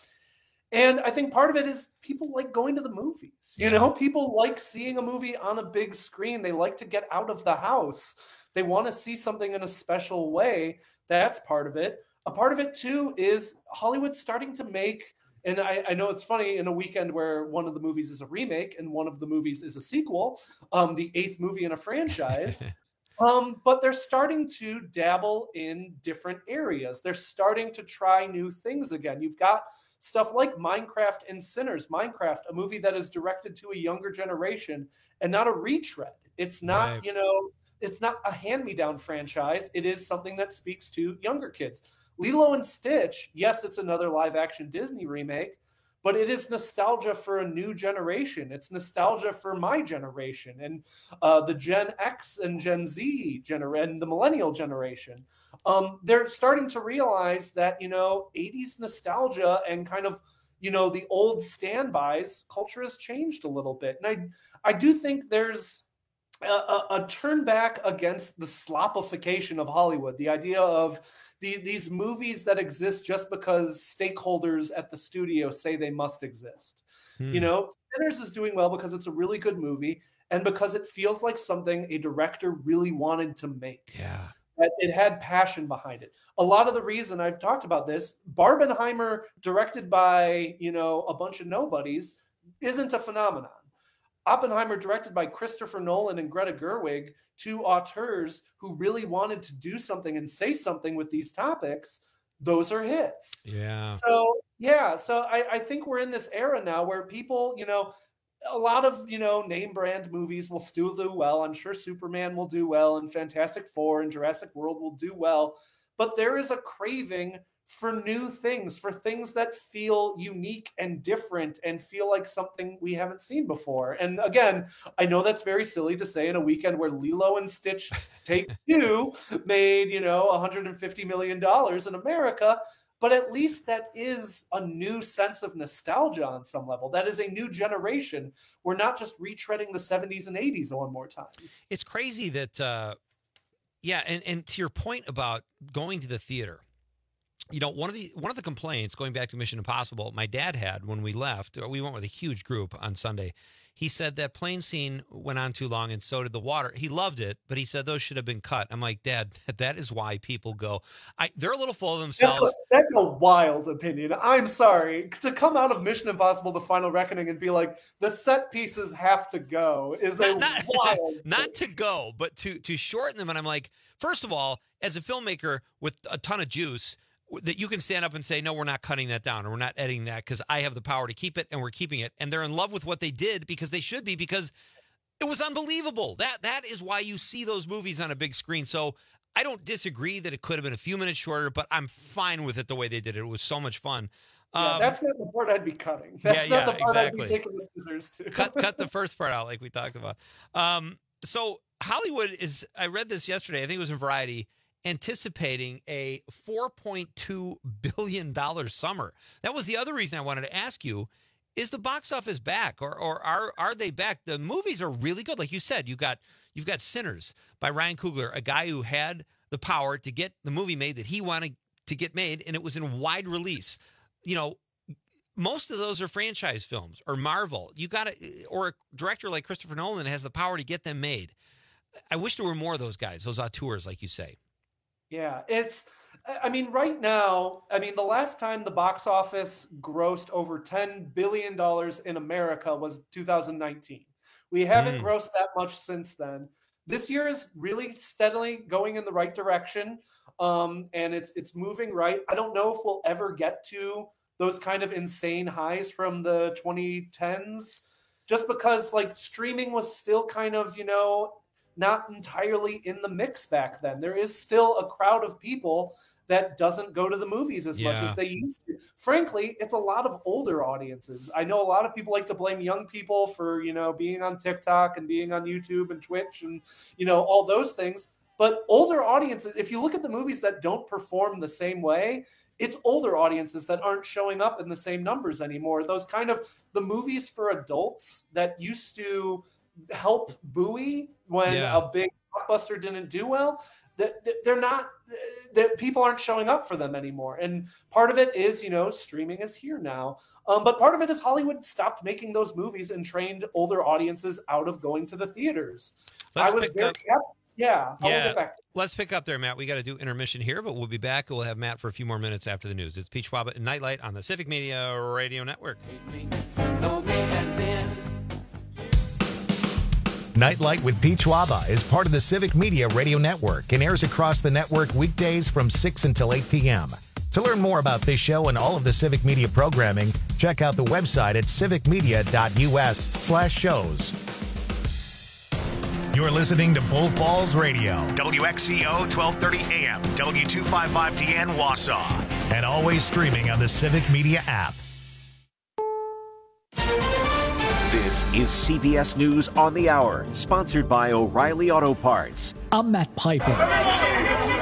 And I think part of it is people like going to the movies. You know, people like seeing a movie on a big screen. They like to get out of the house. They want to see something in a special way. That's part of it. A part of it, too, is Hollywood's starting to make, and I, I know it's funny, in a weekend where one of the movies is a remake and one of the movies is a sequel, um, the eighth movie in a franchise. Um, but they're starting to dabble in different areas. They're starting to try new things again. You've got stuff like Minecraft and Sinners. Minecraft, a movie that is directed to a younger generation and not a retread. It's not, right. you know, it's not a hand-me-down franchise. It is something that speaks to younger kids. Lilo and Stitch, yes, it's another live-action Disney remake, but it is nostalgia for a new generation. It's nostalgia for my generation and uh, the Gen X and Gen Z gener- and the millennial generation. Um, they're starting to realize that, you know, eighties nostalgia and kind of, you know, the old standbys, culture has changed a little bit. And I, I do think there's a, a, a turn back against the slopification of Hollywood, the idea of the, these movies that exist just because stakeholders at the studio say they must exist. Hmm. You know, Sinners is doing well because it's a really good movie and because it feels like something a director really wanted to make. Yeah. That it had passion behind it. A lot of the reason I've talked about this, Barbenheimer, directed by, you know, a bunch of nobodies, isn't a phenomenon. Oppenheimer, directed by Christopher Nolan and Greta Gerwig, two auteurs who really wanted to do something and say something with these topics, those are hits. Yeah. So, yeah, so I, I think we're in this era now where people, you know, a lot of, you know, name brand movies will still do well. I'm sure Superman will do well and Fantastic Four and Jurassic World will do well. But there is a craving for new things, for things that feel unique and different and feel like something we haven't seen before. And again, I know that's very silly to say in a weekend where Lilo and Stitch Take Two made, you know, one hundred fifty million dollars in America, but at least that is a new sense of nostalgia on some level. That is a new generation. We're not just retreading the seventies and eighties one more time. It's crazy that, uh, yeah, and, and to your point about going to the theater, you know, one of the one of the complaints, going back to Mission Impossible, my dad had when we left, we went with a huge group on Sunday. He said that plane scene went on too long and so did the water. He loved it, but he said those should have been cut. I'm like, Dad, that is why people go. I, they're a little full of themselves. That's a, that's a wild opinion. I'm sorry. To come out of Mission Impossible, The Final Reckoning and be like, the set pieces have to go is not, a not, wild Not to go, but to, to shorten them. And I'm like, first of all, as a filmmaker with a ton of juice, that you can stand up and say, no, we're not cutting that down or we're not editing that because I have the power to keep it and we're keeping it. And they're in love with what they did because they should be, because it was unbelievable. That That is why you see those movies on a big screen. So I don't disagree that it could have been a few minutes shorter, but I'm fine with it the way they did it. It was so much fun. Yeah, um, that's not the part I'd be cutting. That's yeah, not yeah, the part exactly. I'd be taking the scissors to. cut, cut the first part out like we talked about. Um, so Hollywood is, I read this yesterday, I think it was in Variety, anticipating a four point two billion dollars summer. That was the other reason I wanted to ask you, is the box office back or or are are they back? The movies are really good. Like you said, you got you've got Sinners by Ryan Coogler, a guy who had the power to get the movie made that he wanted to get made, and it was in wide release. You know, most of those are franchise films or Marvel. You got to, or a director like Christopher Nolan has the power to get them made. I wish there were more of those guys, those auteurs, like you say. Yeah, it's, I mean, right now, I mean, the last time the box office grossed over ten billion dollars in America was two thousand nineteen. We haven't mm. grossed that much since then. This year is really steadily going in the right direction, um, and it's it's moving right. I don't know if we'll ever get to those kind of insane highs from the twenty tens, just because, like, streaming was still kind of, you know, not entirely in the mix back then. There is still a crowd of people that doesn't go to the movies as yeah. much as they used to. Frankly, it's a lot of older audiences. I know a lot of people like to blame young people for, you know, being on TikTok and being on YouTube and Twitch and, you know, all those things. But older audiences, if you look at the movies that don't perform the same way, it's older audiences that aren't showing up in the same numbers anymore. Those kind of the movies for adults that used to help buoy when Yeah. a big blockbuster didn't do well, that they're not, that people aren't showing up for them anymore. And part of it is, you know, streaming is here now. Um, but part of it is Hollywood stopped making those movies and trained older audiences out of going to the theaters. Let's I was pick very up- happy. Yeah, I'll Yeah, get back to let's pick up there, Matt. We got to do intermission here, but we'll be back. We'll have Matt for a few more minutes after the news. It's Pete Schwaba and Nightlight on the Civic Media Radio Network. Nightlight with Pete Schwaba is part of the Civic Media Radio Network and airs across the network weekdays from six until eight p.m. To learn more about this show and all of the Civic Media programming, check out the website at civicmedia.us slash shows. You're listening to Bull Falls Radio, W X C O twelve thirty A M, W two fifty-five D N Wausau, and always streaming on the Civic Media app. This is C B S News on the Hour, sponsored by O'Reilly Auto Parts. I'm Matt Piper.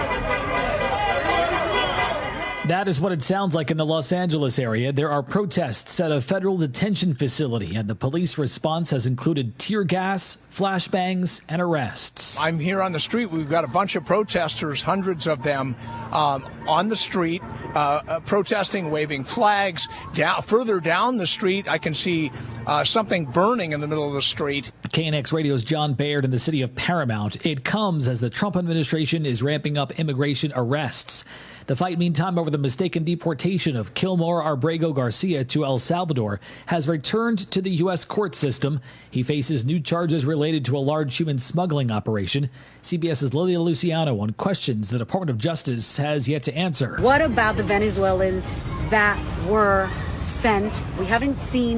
That is what it sounds like in the Los Angeles area. There are protests at a federal detention facility, and the police response has included tear gas, flashbangs, and arrests. I'm here on the street. We've got a bunch of protesters, hundreds of them, um, on the street, uh, uh, protesting, waving flags. Down, further down the street, I can see uh, something burning in the middle of the street. K N X Radio's John Baird in the city of Paramount. It comes as the Trump administration is ramping up immigration arrests. The fight, meantime, over the mistaken deportation of Kilmore Arbrego Garcia to El Salvador has returned to the U S court system. He faces new charges related to a large human smuggling operation. CBS's Lilia Luciano on questions the Department of Justice has yet to answer. What about the Venezuelans that were sent? We haven't seen